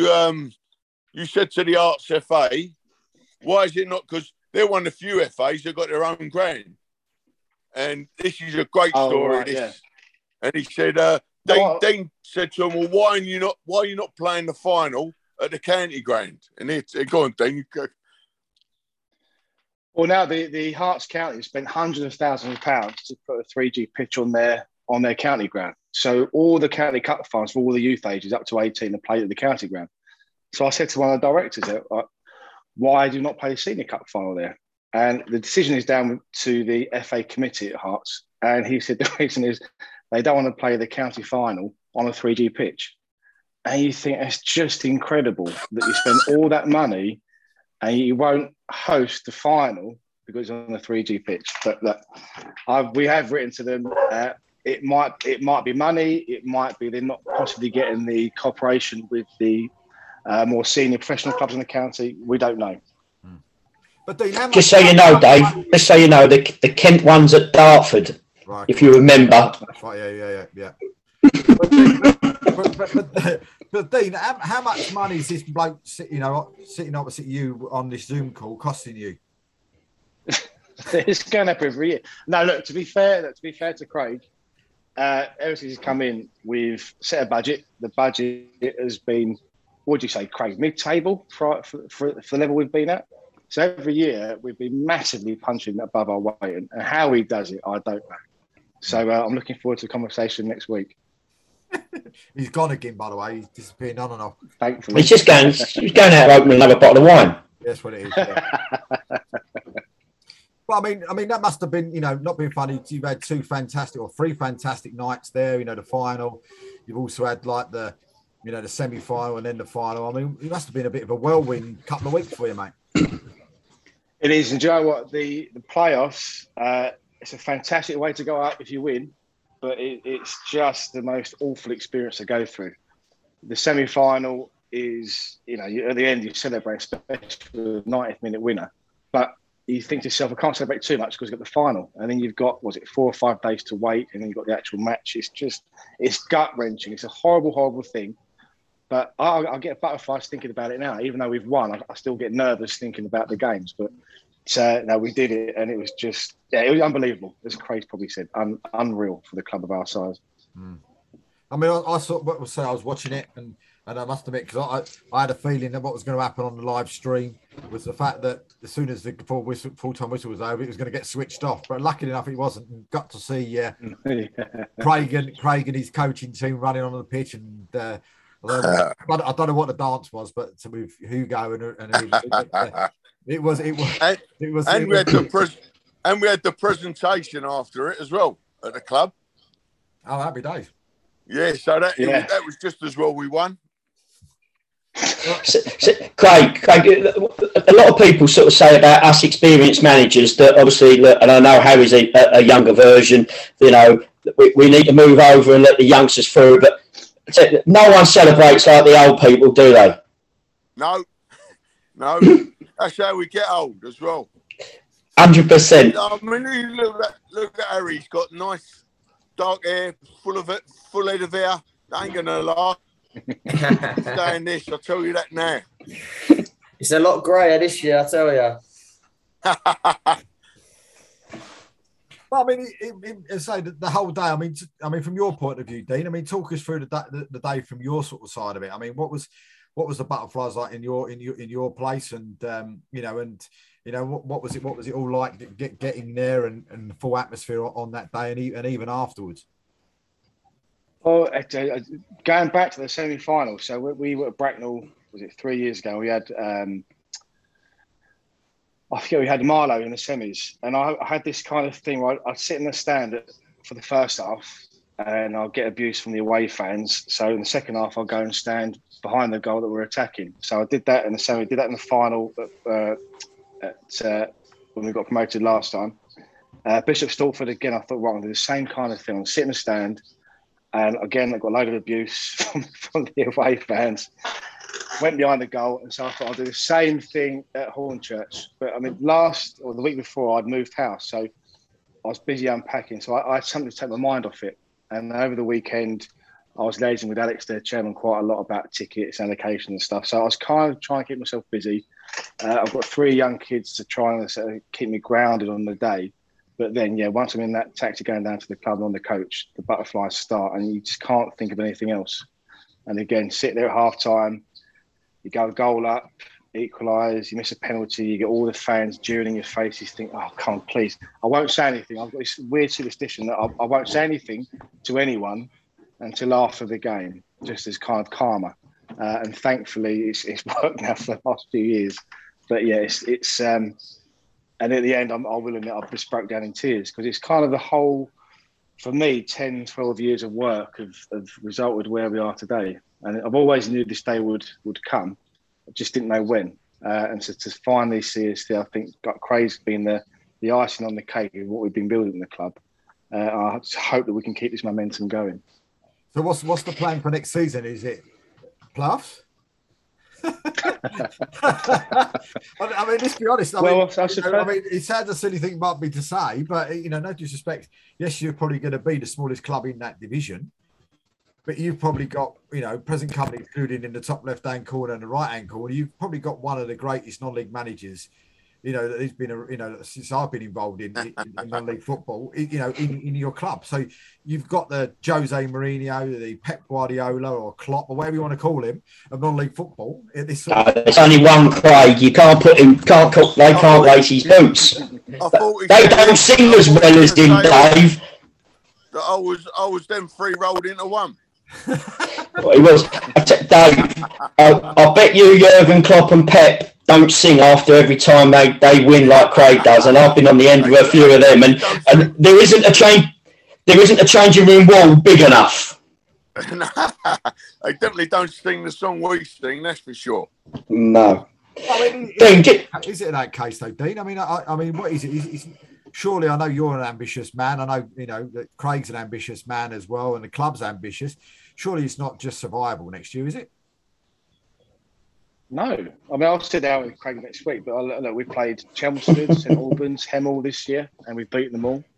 [SPEAKER 4] the Arts FA, why is it not? Because they're one of the few FAs that got their own ground. And this is a great story.
[SPEAKER 5] Right, yeah.
[SPEAKER 4] And he said, Dean said to him, well, why are you not playing the final at the county ground? And go on, Dean.
[SPEAKER 5] Well, now the Hearts County spent hundreds of thousands of pounds to put a 3G pitch on their county ground. So all the county cup finals for all the youth ages up to 18 are played at the county ground. So I said to one of the directors, why do you not play the senior cup final there? And the decision is down to the FA committee at Hearts. And he said the reason is they don't want to play the county final on a 3G pitch. And you think it's just incredible that you spend all that money and you won't host the final because it's on a 3G pitch. But look, we have written to them. It might be money. It might be they're not possibly getting the cooperation with the more senior professional clubs in the county. We don't know.
[SPEAKER 3] But Dean,
[SPEAKER 2] just so you know, Dave, just so you know, the Kent one's at Dartford, right, if you remember.
[SPEAKER 3] That's right, yeah. but Dean, how much money is this bloke sitting opposite you on this Zoom call costing you?
[SPEAKER 5] It's going up every year. No, look, to be fair to Craig, ever since he's come in, we've set a budget. The budget has been, what do you say, Craig, mid-table for the level we've been at. So every year we've been massively punching above our weight, and how he does it, I don't know. So I'm looking forward to the conversation next week.
[SPEAKER 3] He's gone again, by the way. He's disappearing on and off.
[SPEAKER 5] Thankfully,
[SPEAKER 2] he's going out to open another bottle of wine.
[SPEAKER 3] That's what it is. Yeah. Well, I mean, that must have been, not been funny. You've had 3 fantastic nights there. The final. You've also had like the semi-final and then the final. I mean, it must have been a bit of a whirlwind couple of weeks for you, mate.
[SPEAKER 5] It is, and do you know what? The playoffs, it's a fantastic way to go up if you win, but it's just the most awful experience to go through. The semi-final is, at the end you celebrate, especially the 90th minute winner, but you think to yourself, I can't celebrate too much because you've got the final, and then you've got 4 or 5 days to wait, and then you've got the actual match. It's gut-wrenching. It's a horrible thing. But I get butterflies thinking about it now. Even though we've won, I still get nervous thinking about the games. But no, we did it, and it was just, it was unbelievable. As Craig probably said, unreal for the club of our size.
[SPEAKER 3] I mean, I was watching it, and I must admit, because I had a feeling that what was going to happen on the live stream was the fact that as soon as the full-time whistle was over, it was going to get switched off. But luckily enough, it wasn't. And got to see Craig and his coaching team running on the pitch, and I don't know what the dance was, but with Hugo it was. And we
[SPEAKER 4] had the presentation after it as well at the club.
[SPEAKER 3] Oh, happy days!
[SPEAKER 4] Yeah, so that was just as well we won.
[SPEAKER 2] Craig, a lot of people sort of say about us experienced managers that obviously, and I know Harry's a younger version. We need to move over and let the youngsters through, but no one celebrates like the old people, do they?
[SPEAKER 4] No. That's how we get old as well.
[SPEAKER 2] 100%.
[SPEAKER 4] I mean, look at Harry. He's got nice dark hair, full head of hair. That ain't gonna last. Saying this, I'll tell you that now.
[SPEAKER 1] It's a lot greyer this year, I tell you.
[SPEAKER 3] Well, I mean, say the whole day. I mean, from your point of view, Dean. I mean, talk us through the day from your sort of side of it. I mean, what was the butterflies like in your place, and what was it all like getting there and the full atmosphere on that day and even afterwards?
[SPEAKER 5] Well, going back to the semi-final, so we were at Bracknell, was it 3 years ago? We had, I forget, we had Marlow in the semis, and I had this kind of thing where I'd sit in the stand for the first half, and I'll get abuse from the away fans. So in the second half, I'll go and stand behind the goal that we're attacking. So I did that in the semi, did that in the final when we got promoted last time. Bishop Stortford again, I thought, right, I'll do the same kind of thing. I'll sit in the stand. And again, I got a load of abuse from the away fans. Went behind the goal, and so I thought I'll do the same thing at Hornchurch. But I mean, the week before, I'd moved house, so I was busy unpacking. So I had something to take my mind off it. And over the weekend, I was liaising with Alex, their chairman, quite a lot about tickets, allocation and stuff. So I was kind of trying to keep myself busy. I've got 3 young kids to try and keep me grounded on the day. But then, once I'm in that taxi going down to the club and on the coach, the butterflies start, and you just can't think of anything else. And again, sit there at half time, you go a goal up, equalise, you miss a penalty, you get all the fans jeering in your face. You think, oh, come on, please. I won't say anything. I've got this weird superstition that I won't say anything to anyone until after the game, just as kind of karma. And thankfully, it's worked now for the last few years. But yeah, it's and at the end, I will admit, I just broke down in tears, because it's kind of the whole, for me, 10, 12 years of work have resulted where we are today. And I've always knew this day would come. I just didn't know when. And so to finally see us there, I think Craig's been the icing on the cake of what we've been building in the club. I just hope that we can keep this momentum going.
[SPEAKER 3] So what's the plan for next season? Is it playoffs? I mean, let's be honest. I mean, it sounds a silly thing might be to say, but no disrespect. Yes, you're probably going to be the smallest club in that division, but you've probably got, present company included in the top left-hand corner and the right-hand corner. You've probably got one of the greatest non-league managers, that he's been, since I've been involved in non-league football, in your club. So you've got the Jose Mourinho, the Pep Guardiola or Klopp or whatever you want to call him of non-league football. There's
[SPEAKER 2] only one Craig. You can't put him. They can't race his boots. They don't sing as well as him, Dave.
[SPEAKER 4] I was them 3 rolled into one.
[SPEAKER 2] Well, he was. Dave, I bet you Jurgen Klopp and Pep don't sing after every time they win like Craig does, and I've been on the end of a few of them, and there isn't a changing room wall big enough.
[SPEAKER 4] They definitely don't sing the song we sing, that's for sure.
[SPEAKER 2] No.
[SPEAKER 3] I mean, is it in that case though, Dean? I mean, what is it? Surely, I know you're an ambitious man. I know that Craig's an ambitious man as well, and the club's ambitious. Surely it's not just survival next year, is it?
[SPEAKER 5] No. I mean, I'll sit down with Craig next week, but look, we played Chelmsford, St Albans, Hemel this year, and we've beaten them all.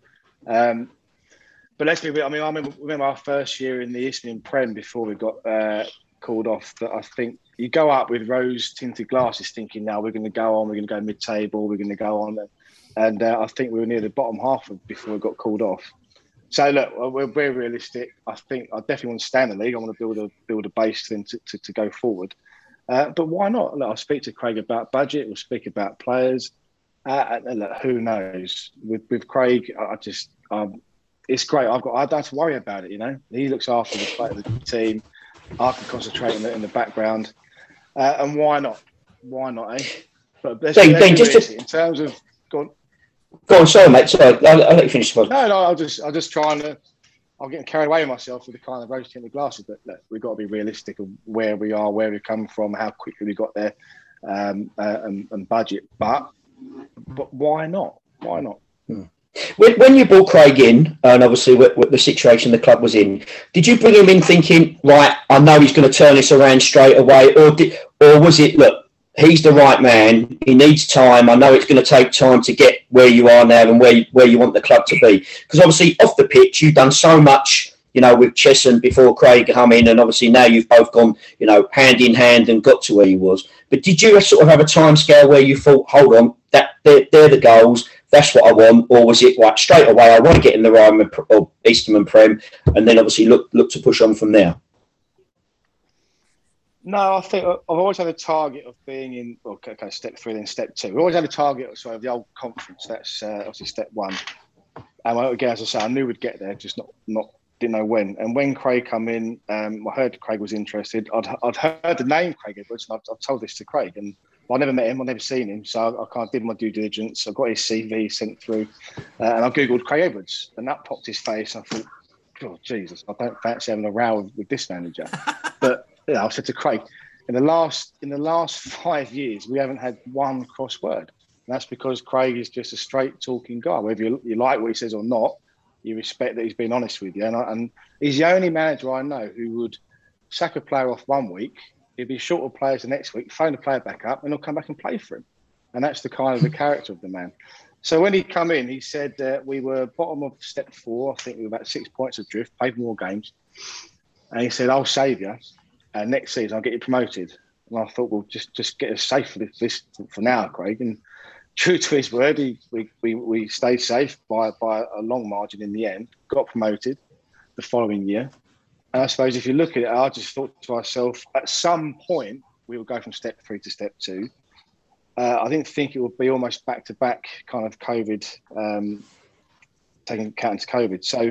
[SPEAKER 5] But let's be real. I mean, I remember our first year in the Isthmian Prem before we got called off, that I think you go up with rose-tinted glasses thinking, now we're going to go on, we're going to go mid-table, we're going to go on. And I think we were near the bottom half before we got called off. So look, we're realistic. I definitely want to stay in the league. I want to build a base then to go forward. But why not? Look, I'll speak to Craig about budget. We'll speak about players. Look, who knows? With Craig, it's great. I don't have to worry about it. He looks after the team. I can concentrate in the background. And why not? Why not? But in terms of
[SPEAKER 2] Go on, sorry, mate. Sorry, I'll let you finish.
[SPEAKER 5] No, I'll just trying to. I'm getting carried away with myself with the kind of rose-tinted glasses. But look, we've got to be realistic of where we are, where we come from, how quickly we got there, and budget. But why not? Why not?
[SPEAKER 2] When you brought Craig in, and obviously what the situation the club was in, did you bring him in thinking, right, I know he's going to turn this around straight away, or was it, look, he's the right man, he needs time, I know it's going to take time to get where you are now and where you want the club to be? Because obviously off the pitch, you've done so much, with Chesson before Craig come in, and obviously now you've both gone, hand in hand and got to where you was. But did you sort of have a time scale where you thought, hold on, that they're the goals, that's what I want, or was it like straight away, I want to get in the Ryman or Easterman Prem, and then obviously look to push on from there?
[SPEAKER 5] No, I think I've always had a target of being in, okay, step 3, then step 2. We always had a target of the old conference. That's obviously step 1. And again, as I say, I knew we'd get there, just not didn't know when. And when Craig come in, I heard Craig was interested. I'd heard the name Craig Edwards, and I've told this to Craig. And I never met him, I've never seen him. So I kind of did my due diligence. I got his CV sent through, and I Googled Craig Edwards, and that popped his face. I thought, oh, Jesus, I don't fancy having a row with this manager. But I said to Craig, in the last 5 years, we haven't had one cross word. And that's because Craig is just a straight talking guy. Whether you like what he says or not, you respect that he's been honest with you. And he's the only manager I know who would sack a player off 1 week, he'd be short of players the next week, phone the player back up, and he'll come back and play for him. And that's the kind of the character of the man. So when he come in, he said we were bottom of step 4. I think we were about 6 points adrift, played more games. And he said, I'll save you. And next season, I'll get you promoted. And I thought, well, just get us safe for this for now, Craig. And true to his word, we stayed safe by a long margin in the end, got promoted the following year. And I suppose if you look at it, I just thought to myself, at some point, we will go from step 3 to step 2. I didn't think it would be almost back-to-back kind of COVID, taking account of COVID. So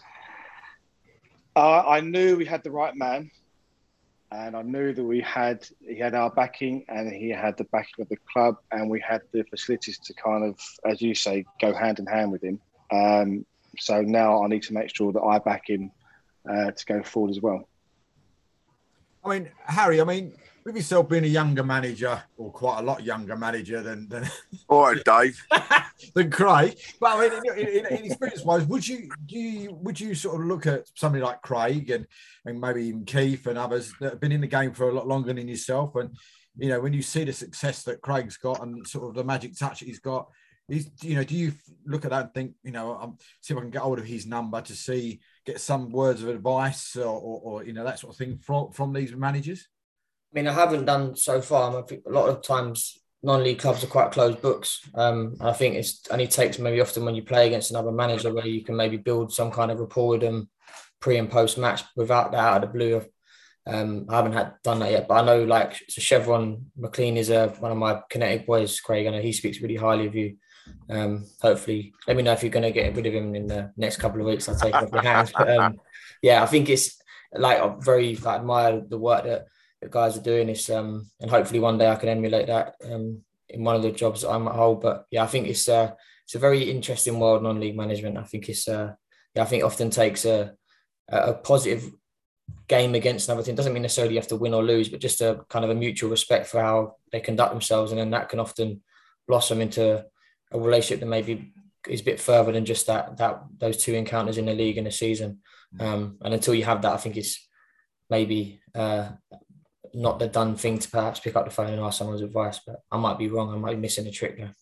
[SPEAKER 5] I knew we had the right man. And I knew that he had our backing, and he had the backing of the club, and we had the facilities to kind of, as you say, go hand in hand with him. So now I need to make sure that I back him to go forward as well.
[SPEAKER 3] I mean, Harry, with yourself being a younger manager, or quite a lot younger manager than
[SPEAKER 4] all right, Dave,
[SPEAKER 3] than Craig, but I mean, in experience-wise, would you sort of look at somebody like Craig and maybe even Keith and others that have been in the game for a lot longer than yourself, and when you see the success that Craig's got and sort of the magic touch that he's got, do you look at that and think, see if I can get hold of his number to get some words of advice or that sort of thing from these managers?
[SPEAKER 1] I mean, I haven't done so far. I think a lot of times non-league clubs are quite closed books. I think it only takes maybe often when you play against another manager where you can maybe build some kind of rapport with them pre and post match without that out of the blue. I haven't done that yet, but I know Chevron McLean is one of my Kinetic boys, Craig. I know he speaks really highly of you. Hopefully, let me know if you're going to get rid of him in the next couple of weeks. I'll take it off your hands. But I think it's I very admire the work that the guys are doing this, and hopefully one day I can emulate that in one of the jobs that I might hold. But I think it's a very interesting world, non-league management. I think it's I think it often takes a positive game against another team. Doesn't mean necessarily you have to win or lose, but just a kind of a mutual respect for how they conduct themselves, and then that can often blossom into a relationship that maybe is a bit further than just those 2 encounters in the league in a season. And until you have that, I think it's maybe not the done thing to perhaps pick up the phone and ask someone's advice, but I might be wrong. I might be missing a trick there.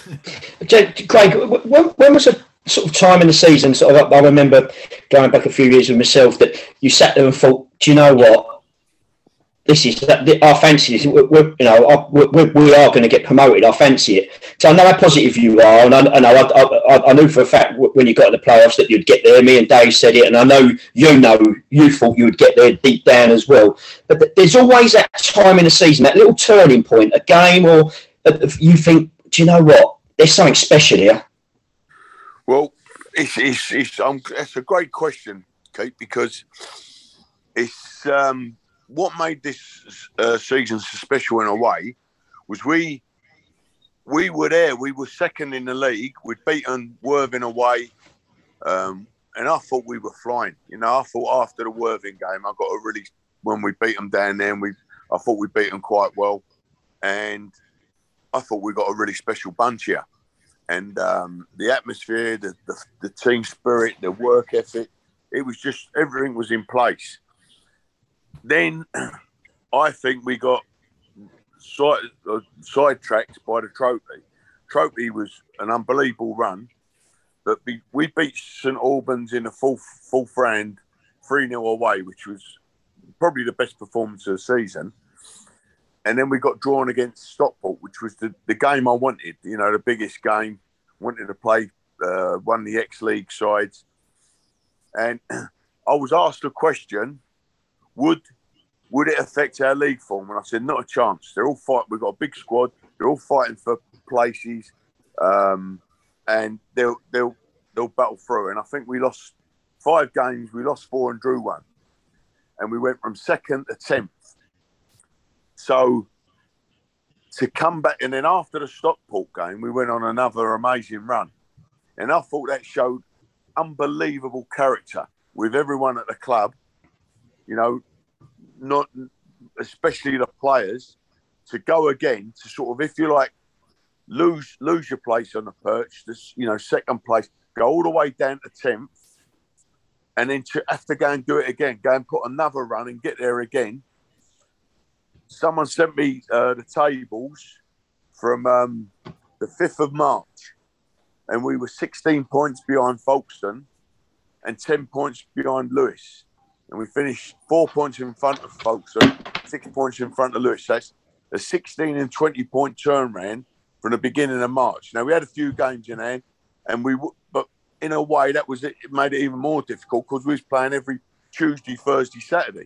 [SPEAKER 2] Craig, when was a sort of time in the season, sort of, I remember going back a few years with myself, that you sat there and thought, do you know what? This is I fancy this. We are going to get promoted. I fancy it. So I know how positive you are, and I knew for a fact when you got to the playoffs that you'd get there. Me and Dave said it, and I know you thought you would get there deep down as well. But there's always that time in the season, that little turning point, a game, or you think, do you know what? There's something special here.
[SPEAKER 4] Well, it's a great question, Kate, because it's. What made this season so special in a way was we were there. We were second in the league. We'd beaten Worthing away, and I thought we were flying. I thought after the Worthing game, when we beat them down there, I thought we beat them quite well, and I thought we got a really special bunch here. And the atmosphere, the team spirit, the work ethic, it was just everything was in place. Then I think we got sidetracked by the trophy. Trophy was an unbelievable run, but we beat St Albans in the fourth round 3-0 away, which was probably the best performance of the season. And then we got drawn against Stockport, which was the game I wanted, you know, the biggest game. Wanted to play one of the ex-league sides. And I was asked a question, would it affect our league form? And I said, not a chance. They're all fighting. We've got a big squad. They're all fighting for places. And they'll battle through. And I think we lost 5 games. We lost 4 and drew 1. And we went from 2nd to 10th. So to come back, and then after the Stockport game, we went on another amazing run. And I thought that showed unbelievable character with everyone at the club, you know, not especially the players, to go again, to sort of, if you like, lose your place on the perch, this, you know, 2nd place, go all the way down to 10th, and then to have to go and do it again, go and put another run and get there again. Someone sent me the tables from the 5th of March, and we were 16 points behind Folkestone and 10 points behind Lewes. And we finished 4 points in front of Folkestone, 6 points in front of Lewes. So that's a 16 and 20 point turnaround from the beginning of March. Now, we had a few games in hand, and but in a way, that was it made it even more difficult because we was playing every Tuesday, Thursday, Saturday.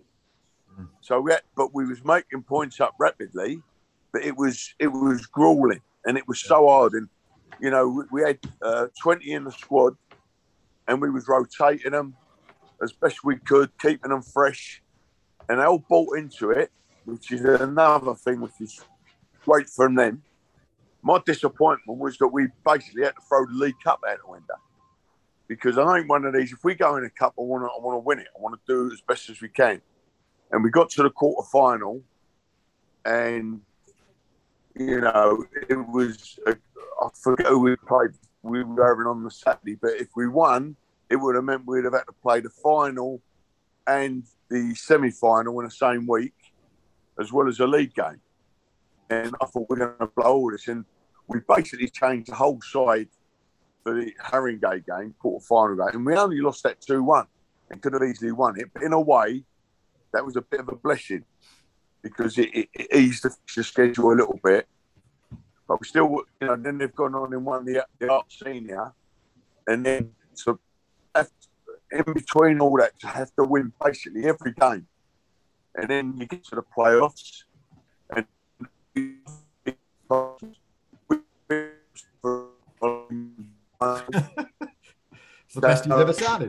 [SPEAKER 4] So we was making points up rapidly, but it was grueling, and it was so hard. And you know, we had 20 in the squad, and we was rotating them as best we could, keeping them fresh, and they all bought into it, which is another thing which is great from them. My disappointment was that we basically had to throw the League Cup out the window, because I ain't one of these. If we go in a cup, I want to win it. I want to do it as best as we can. And we got to the quarter-final, and, you know, it was, I forget who we played. We were having on the Saturday, but if we won, it would have meant we'd have had to play the final and the semi-final in the same week, as well as a league game. And I thought, we're going to blow all this. And we basically changed the whole side for the Haringey game, quarter-final game. And we only lost that 2-1 and could have easily won it. But in a way, that was a bit of a blessing, because it eased the schedule a little bit. But we still, you know, then they've gone on and won the Art Senior. And then so in between all that, to have to win basically every game. And then you get to the playoffs, and it's
[SPEAKER 3] the best you've ever sounded.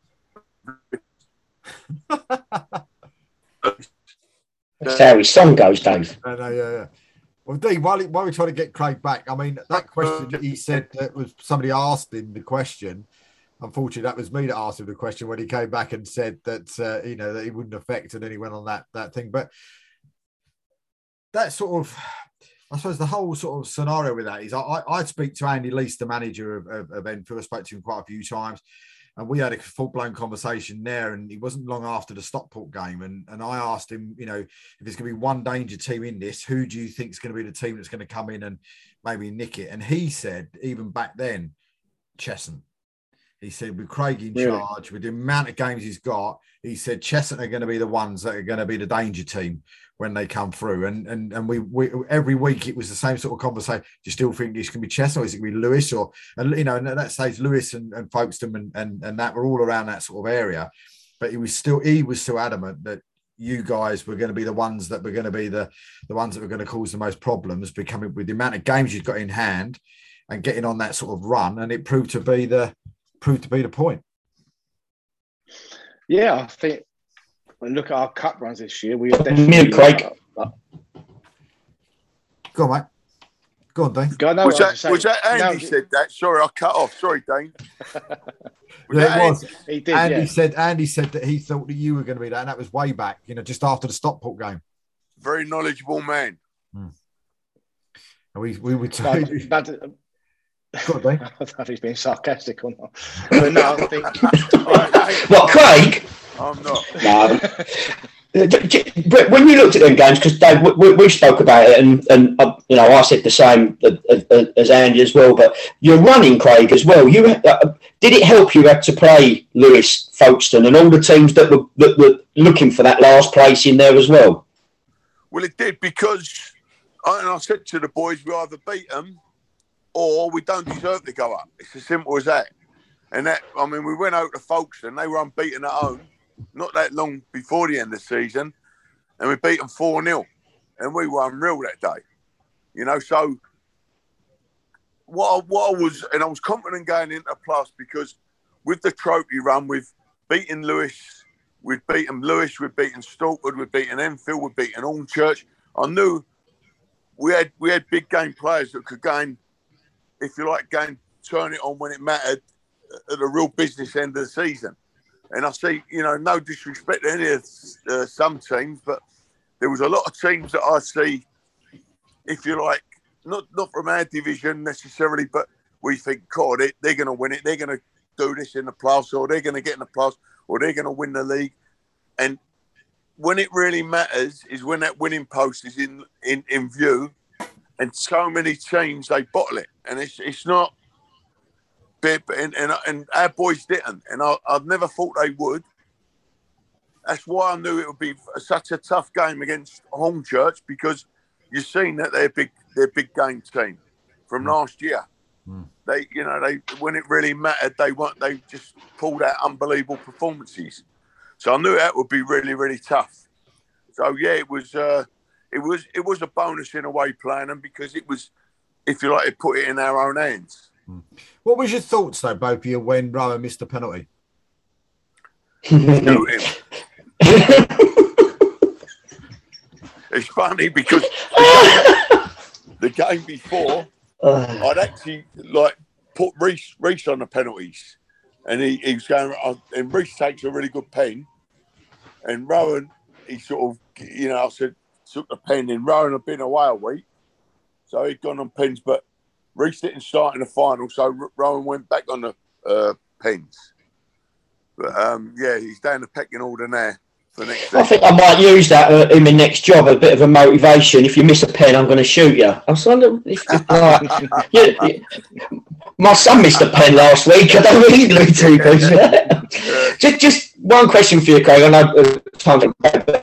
[SPEAKER 2] That's how his song goes, Dave.
[SPEAKER 3] Yeah. Well, Dean, while we're trying to get Craig back, I mean, that question that he said that was somebody asked him the question. Unfortunately, that was me that asked him the question when he came back and said that, you know, that he wouldn't affect, and then he went on that thing. But that sort of, I suppose the whole sort of scenario with that is I'd speak to Andy Leese, the manager of Enfield. I spoke to him quite a few times. And we had a full-blown conversation there, and it wasn't long after the Stockport game. And I asked him, you know, if there's going to be one danger team in this, who do you think is going to be the team that's going to come in and maybe nick it? And he said, even back then, Cheshunt. He said, with Craig in charge, with the amount of games he's got, he said Cheshunt are going to be the ones that are going to be the danger team when they come through. And we every week it was the same sort of conversation. Do you still think it's going to be Cheshunt, or is it going to be Lewes? Or, and you know, and at that stage, Lewes and Folkestone and that were all around that sort of area. But he was still adamant that you guys were going to be the ones that were going to be the ones that were going to cause the most problems, becoming with the amount of games you've got in hand and getting on that sort of run. And it proved to be the point.
[SPEAKER 5] Yeah, I think when look at our cup runs this year, we are definitely
[SPEAKER 2] Craig.
[SPEAKER 3] Go on, mate. Go on, Dane.
[SPEAKER 4] Was that Andy said that? Sorry, I cut off. Sorry, Dane.
[SPEAKER 3] It was.
[SPEAKER 5] He did.
[SPEAKER 3] Andy said that he thought that you were going to be that, and that was way back, you know, just after the Stockport game.
[SPEAKER 4] Very knowledgeable man.
[SPEAKER 3] And we would say.
[SPEAKER 5] I don't know if he's being sarcastic or not. But no, I think.
[SPEAKER 2] What, Craig?
[SPEAKER 4] I'm not.
[SPEAKER 2] No. When you looked at them games, because Dave, we spoke about it, and I said the same as Andy as well. But you're running, Craig, as well. Did it help you had to play Lewes, Folkestone, and all the teams that were looking for that last place in there as well?
[SPEAKER 4] Well, it did, because I said to the boys, we either beat them or we don't deserve to go up. It's as simple as that. And we went out to Folkestone. They were unbeaten at home, not that long before the end of the season, and we beat them 4-0. And we were unreal that day. So what I was confident going into Plus, because with the trophy run, we've beaten Lewes, we've beaten Stalford, we've beaten Enfield, we've beaten Hornchurch. I knew we had big game players that could go and, if you like, go and turn it on when it mattered at the real business end of the season. And I see, no disrespect to any of some teams, but there was a lot of teams that I see, if you like, not from our division necessarily, but we think, God, they're going to win it. They're going to do this in the playoffs, or they're going to get in the playoffs, or they're going to win the league. And when it really matters is when that winning post is in view, and so many teams, they bottle it. And it's not... And our boys didn't, and I'd never thought they would. That's why I knew it would be such a tough game against Hornchurch, because you've seen that they're a big game team from last year. They when it really mattered, they just pulled out unbelievable performances. So I knew that would be really, really tough. So yeah, it was a bonus in a way playing them, because it was, if you like, it put it in our own hands.
[SPEAKER 3] What was your thoughts, though, both of you, when Rowan missed the penalty?
[SPEAKER 4] It's funny, because the game before, I'd actually put Reece on the penalties, and he was going. And Reece takes a really good pen, and Rowan, he sort of, I said, took the pen in. Rowan had been away a week, so he'd gone on pens, but Reece didn't start in the final, so Rowan went back on the pens. But he's down the pecking order now for next season.
[SPEAKER 2] I think I might use that in my next job, a bit of a motivation. If you miss a pen, I'm going to shoot you. I was wondering if my son missed a pen last week. I don't really do too good. Just one question for you, Craig. I know time,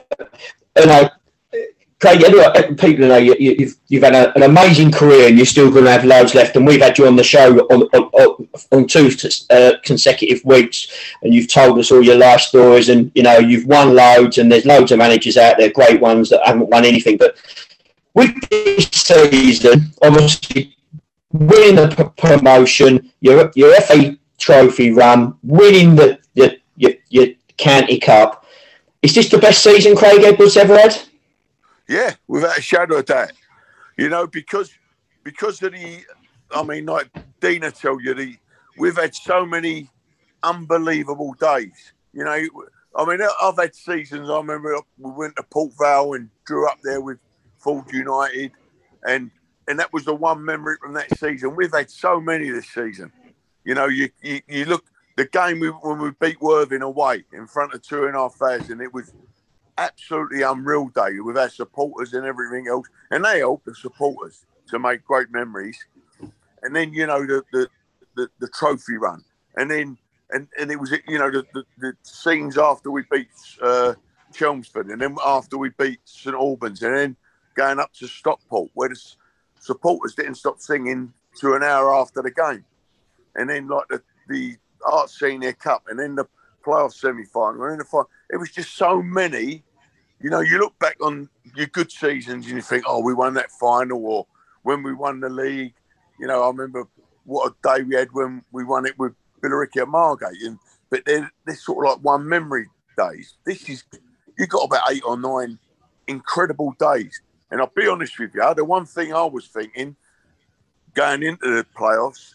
[SPEAKER 2] but Craig, people know you've had an amazing career, and you're still going to have loads left. And we've had you on the show on 2 consecutive weeks, and you've told us all your life stories. And you've won loads, and there's loads of managers out there, great ones that haven't won anything. But with this season, obviously winning the promotion, your FA Trophy run, winning your County Cup, is this the best season Craig Edwards ever had?
[SPEAKER 4] Yeah, without a shadow of doubt. Because of like Dina tell you, we've had so many unbelievable days. I've had seasons. I remember we went to Port Vale and drew up there with Ford United, and that was the one memory from that season. We've had so many this season. You look, the game when we beat Worthing away in front of 2,500, it was absolutely unreal day with our supporters and everything else, and they helped the supporters to make great memories. And then the trophy run, and then and it was the scenes after we beat Chelmsford, and then after we beat St Albans, and then going up to Stockport where the supporters didn't stop singing to an hour after the game, and then like the Arts Senior Cup, and then the playoff semi-final, and then the final. It was just so many. You look back on your good seasons and you think, oh, we won that final, or when we won the league. I remember what a day we had when we won it with Billericay at Margate. But they're sort of like one memory days. You got about 8 or 9 incredible days. And I'll be honest with you, the one thing I was thinking, going into the playoffs,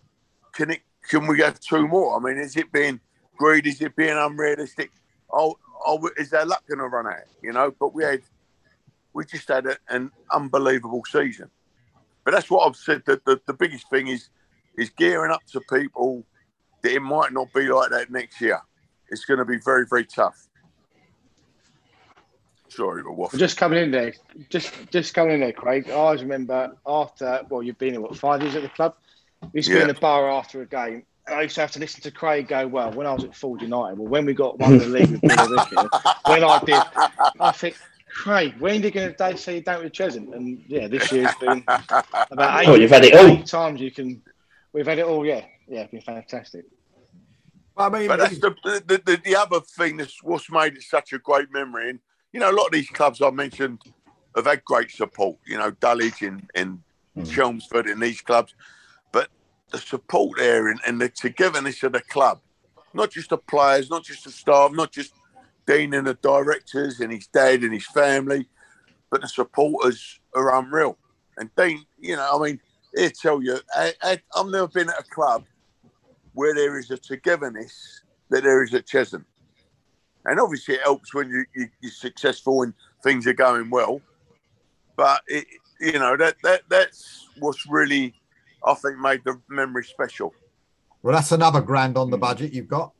[SPEAKER 4] can we have 2 more? Is it being greedy? Is it being unrealistic? Is their luck going to run out? But we just had an unbelievable season. But that's what I've said. That the biggest thing is gearing up to people that it might not be like that next year. It's going to be very, very tough. Sorry, but waffle.
[SPEAKER 5] Just coming in there, Craig. I always remember after, you've been here, 5 years at the club? We used to be in the bar after a game. And I used to have to listen to Craig go, well, when I was at Ford United, when we got won the league with Billy Rickett, when I did, I think, Craig, when are you going to say you don't with Cheshunt? And yeah, this year's been about
[SPEAKER 2] you've had it all.
[SPEAKER 5] 8 times we've had it all, yeah. Yeah, it's been fantastic.
[SPEAKER 3] I mean,
[SPEAKER 4] but that's the other thing that's what's made it such a great memory. And, you know, a lot of these clubs I mentioned have had great support, you know, Dulwich and Chelmsford and these clubs. But the support there and the togetherness of the club, not just the players, not just the staff, not just Dean and the directors and his dad and his family, but the supporters are unreal. And Dean, you know, I mean, he'll tell you, I've never been at a club where there is a togetherness that there is at Cheshunt. And obviously it helps when you're successful and things are going well. But, you know, that's what's really, I think, made the memory special.
[SPEAKER 3] Well, that's another grand on the budget you've got.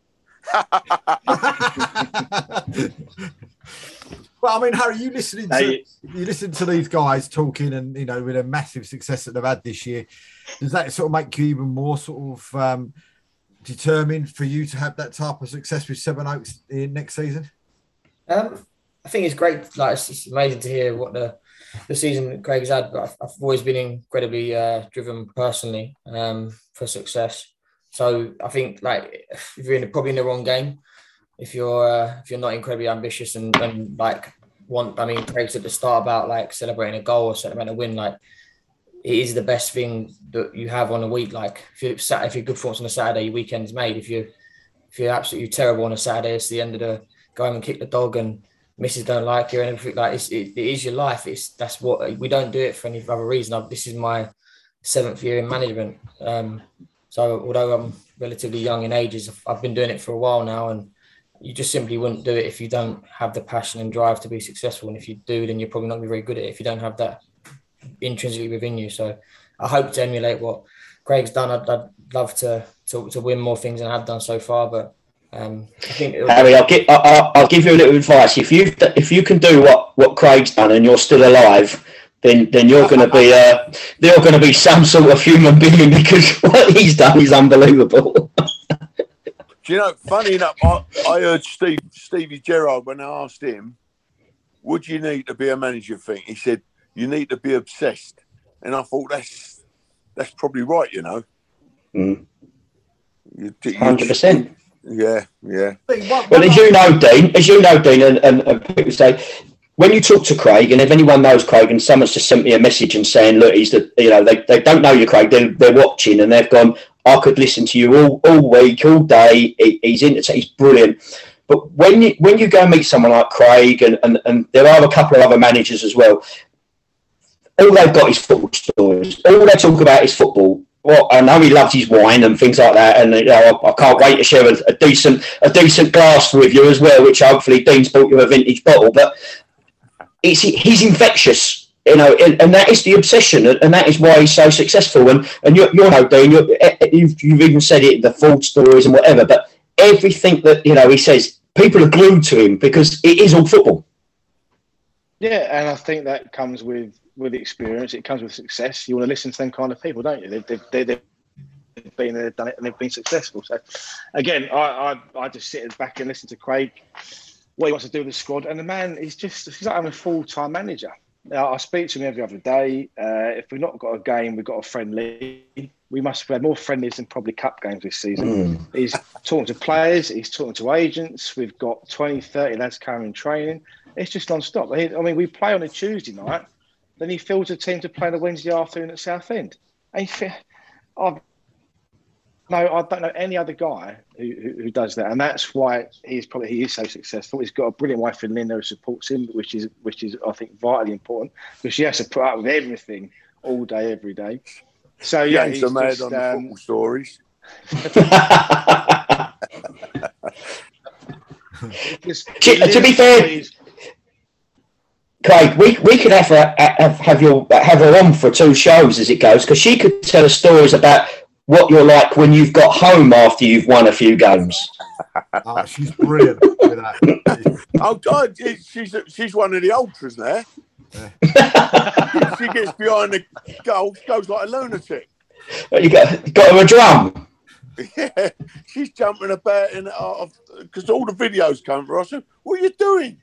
[SPEAKER 3] Well, I mean, Harry, you listen to these guys talking, and you know, with a massive success that they've had this year, does that sort of make you even more sort of determined for you to have that type of success with Sevenoaks in next season?
[SPEAKER 1] I think it's great. Like, it's amazing to hear what the season that Craig's had, but I've always been incredibly driven personally for success. So I think, like, if you're probably in the wrong game, if you're not incredibly ambitious and like Craig said at the start about like celebrating a goal or celebrating a win, like it is the best thing that you have on a week. Like if you're good for us on a Saturday, your weekend's made. If you're absolutely terrible on a Saturday, it's the end of the go home and kick the dog and missus don't like you and everything. Like it is your life. That's what we don't do it for any other reason. This is my 7th year in management. So although I'm relatively young in ages, I've been doing it for a while now, and you just simply wouldn't do it if you don't have the passion and drive to be successful. And if you do, then you're probably not going to be very good at it if you don't have that intrinsically within you. So I hope to emulate what Craig's done. I'd love to win more things than I have done so far. But I think
[SPEAKER 2] Harry, I'll give you a little advice. If you can do what Craig's done and you're still alive, then you're going to be some sort of human being, because what he's done is unbelievable.
[SPEAKER 4] Do you know, funny enough, I heard Stevie Gerrard, when I asked him, what do you need to be a manager thing? He said, you need to be obsessed. And I thought, that's probably right, you know.
[SPEAKER 2] 100%.
[SPEAKER 4] Yeah.
[SPEAKER 2] Well, as you know, Dean, and people say, when you talk to Craig, and if anyone knows Craig, and someone's just sent me a message and saying, look, they don't know you, Craig, they're watching, and they've gone, I could listen to you all week, all day. He's brilliant. But when you go and meet someone like Craig, and there are a couple of other managers as well, all they've got is football stories. All they talk about is football. Well, I know he loves his wine and things like that, and you know, I can't wait to share a decent glass with you as well, which hopefully Dean's bought you a vintage bottle. But he's infectious. You know, and that is the obsession, and that is why he's so successful. And you know, Dean, you've even said it, the Ford stories and whatever. But everything that he says, people are glued to him because it is all football.
[SPEAKER 5] Yeah, and I think that comes with experience. It comes with success. You want to listen to them kind of people, don't you? They've been there, done it, and they've been successful. So, again, I just sit back and listen to Craig, what he wants to do with the squad, and the man he's like having a full-time manager. I speak to him every other day. If we've not got a game, we've got a friendly. We must have had more friendlies than probably cup games this season. He's talking to players. He's talking to agents. We've got 20, 30 lads coming in training. It's just non-stop. I mean, we play on a Tuesday night. Then he fields a team to play on a Wednesday afternoon at Southend. And I don't know any other guy who does that, and that's why he is so successful. He's got a brilliant wife in Linda who supports him, which is I think vitally important, because she has to put up with everything all day, every day. So yeah, he's
[SPEAKER 4] mad on the football stories.
[SPEAKER 2] To be fair, Craig, we could have her on for 2 shows as it goes, because she could tell us stories about what you're like when you've got home after you've won a few games.
[SPEAKER 3] Oh, she's brilliant with that.
[SPEAKER 4] Oh, God, she's one of the ultras there.
[SPEAKER 3] Yeah.
[SPEAKER 4] She gets behind the goal, goes like a lunatic.
[SPEAKER 2] You got her a drum.
[SPEAKER 4] Yeah, she's jumping about because all the videos come for us. I said, what are you doing?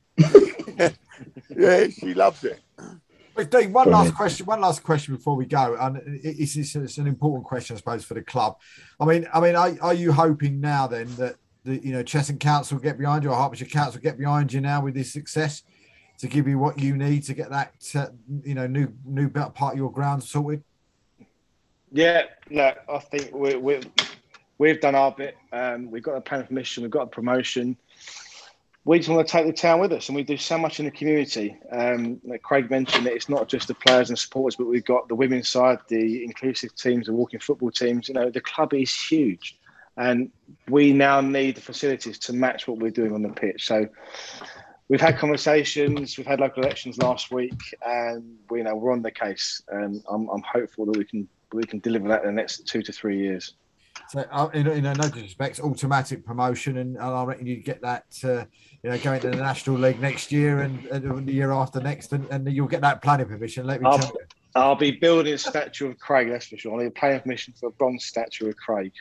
[SPEAKER 4] Yeah, she loves it.
[SPEAKER 3] But Dean, one last question before we go, and it's an important question, I suppose, for the club. I mean, are you hoping now then that Cheshunt Council get behind you, or Hertfordshire Council get behind you now with this success to give you what you need to get that new part of your ground sorted?
[SPEAKER 5] Yeah, no, I think we've done our bit. We've got a plan of permission. We've got a promotion. We just want to take the town with us, and we do so much in the community. Like Craig mentioned, it's not just the players and supporters, but we've got the women's side, the inclusive teams, the walking football teams. The club is huge, and we now need the facilities to match what we're doing on the pitch. So we've had conversations. We've had local elections last week, and we're on the case. And I'm hopeful that we can deliver that in the next 2 to 3 years.
[SPEAKER 3] So, no disrespect, automatic promotion, and I reckon you get that, going to the National League next year and the year after next, and you'll get that planning permission. Let me tell you.
[SPEAKER 5] I'll be building a statue of Craig, that's for sure. I'll need planning permission for a bronze statue of Craig.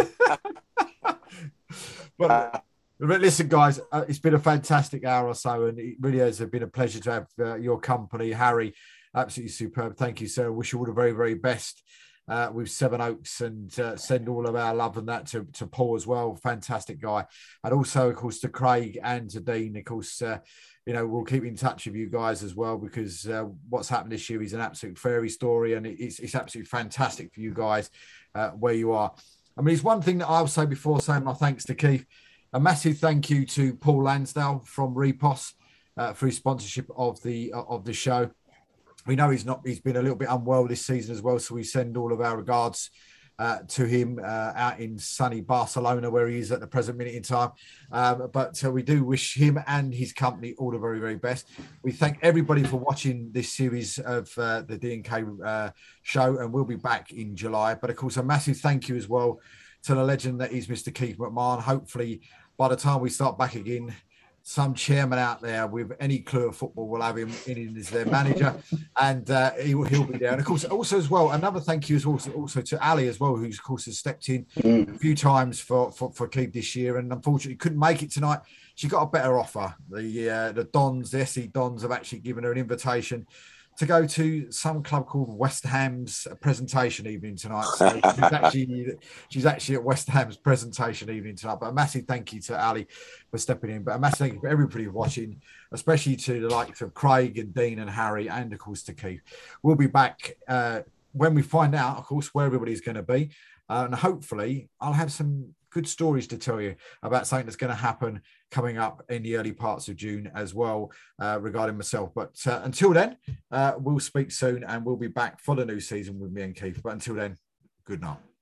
[SPEAKER 3] But listen, guys, it's been a fantastic hour or so, and it really has been a pleasure to have your company, Harry. Absolutely superb. Thank you, sir. Wish you all the very, very best. With Sevenoaks, and send all of our love and that to Paul as well. Fantastic guy. And also, of course, to Craig and to Dean. Of course, we'll keep in touch with you guys as well, because what's happened this year is an absolute fairy story, and it's absolutely fantastic for you guys where you are. I mean, it's one thing that I'll say before saying my thanks to Keith. A massive thank you to Paul Lansdale from Repos for his sponsorship of the show. We know he's been a little bit unwell this season as well, so we send all of our regards to him out in sunny Barcelona, where he is at the present minute in time. But we do wish him and his company all the very, very best. We thank everybody for watching this series of the D&K show, and we'll be back in July. But of course, a massive thank you as well to the legend that is Mr. Keith McMahon. Hopefully, by the time we start back again, some chairman out there with any clue of football will have him in as their manager, and he'll be there. And of course, also as well, another thank you is also to Ali as well, who of course has stepped in a few times for Keith this year, and unfortunately couldn't make it tonight. She got a better offer. The Dons, the SE Dons, have actually given her an invitation to go to some club called West Ham's presentation evening tonight. So she's actually at West Ham's presentation evening tonight. But a massive thank you to Ali for stepping in. But a massive thank you for everybody watching, especially to the likes of Craig and Dean and Harry, and of course to Keith. We'll be back when we find out, of course, where everybody's going to be. And hopefully I'll have some good stories to tell you about something that's going to happen coming up in the early parts of June as well regarding myself. But until then, we'll speak soon, and we'll be back for the new season with me and Keith. But until then, good night.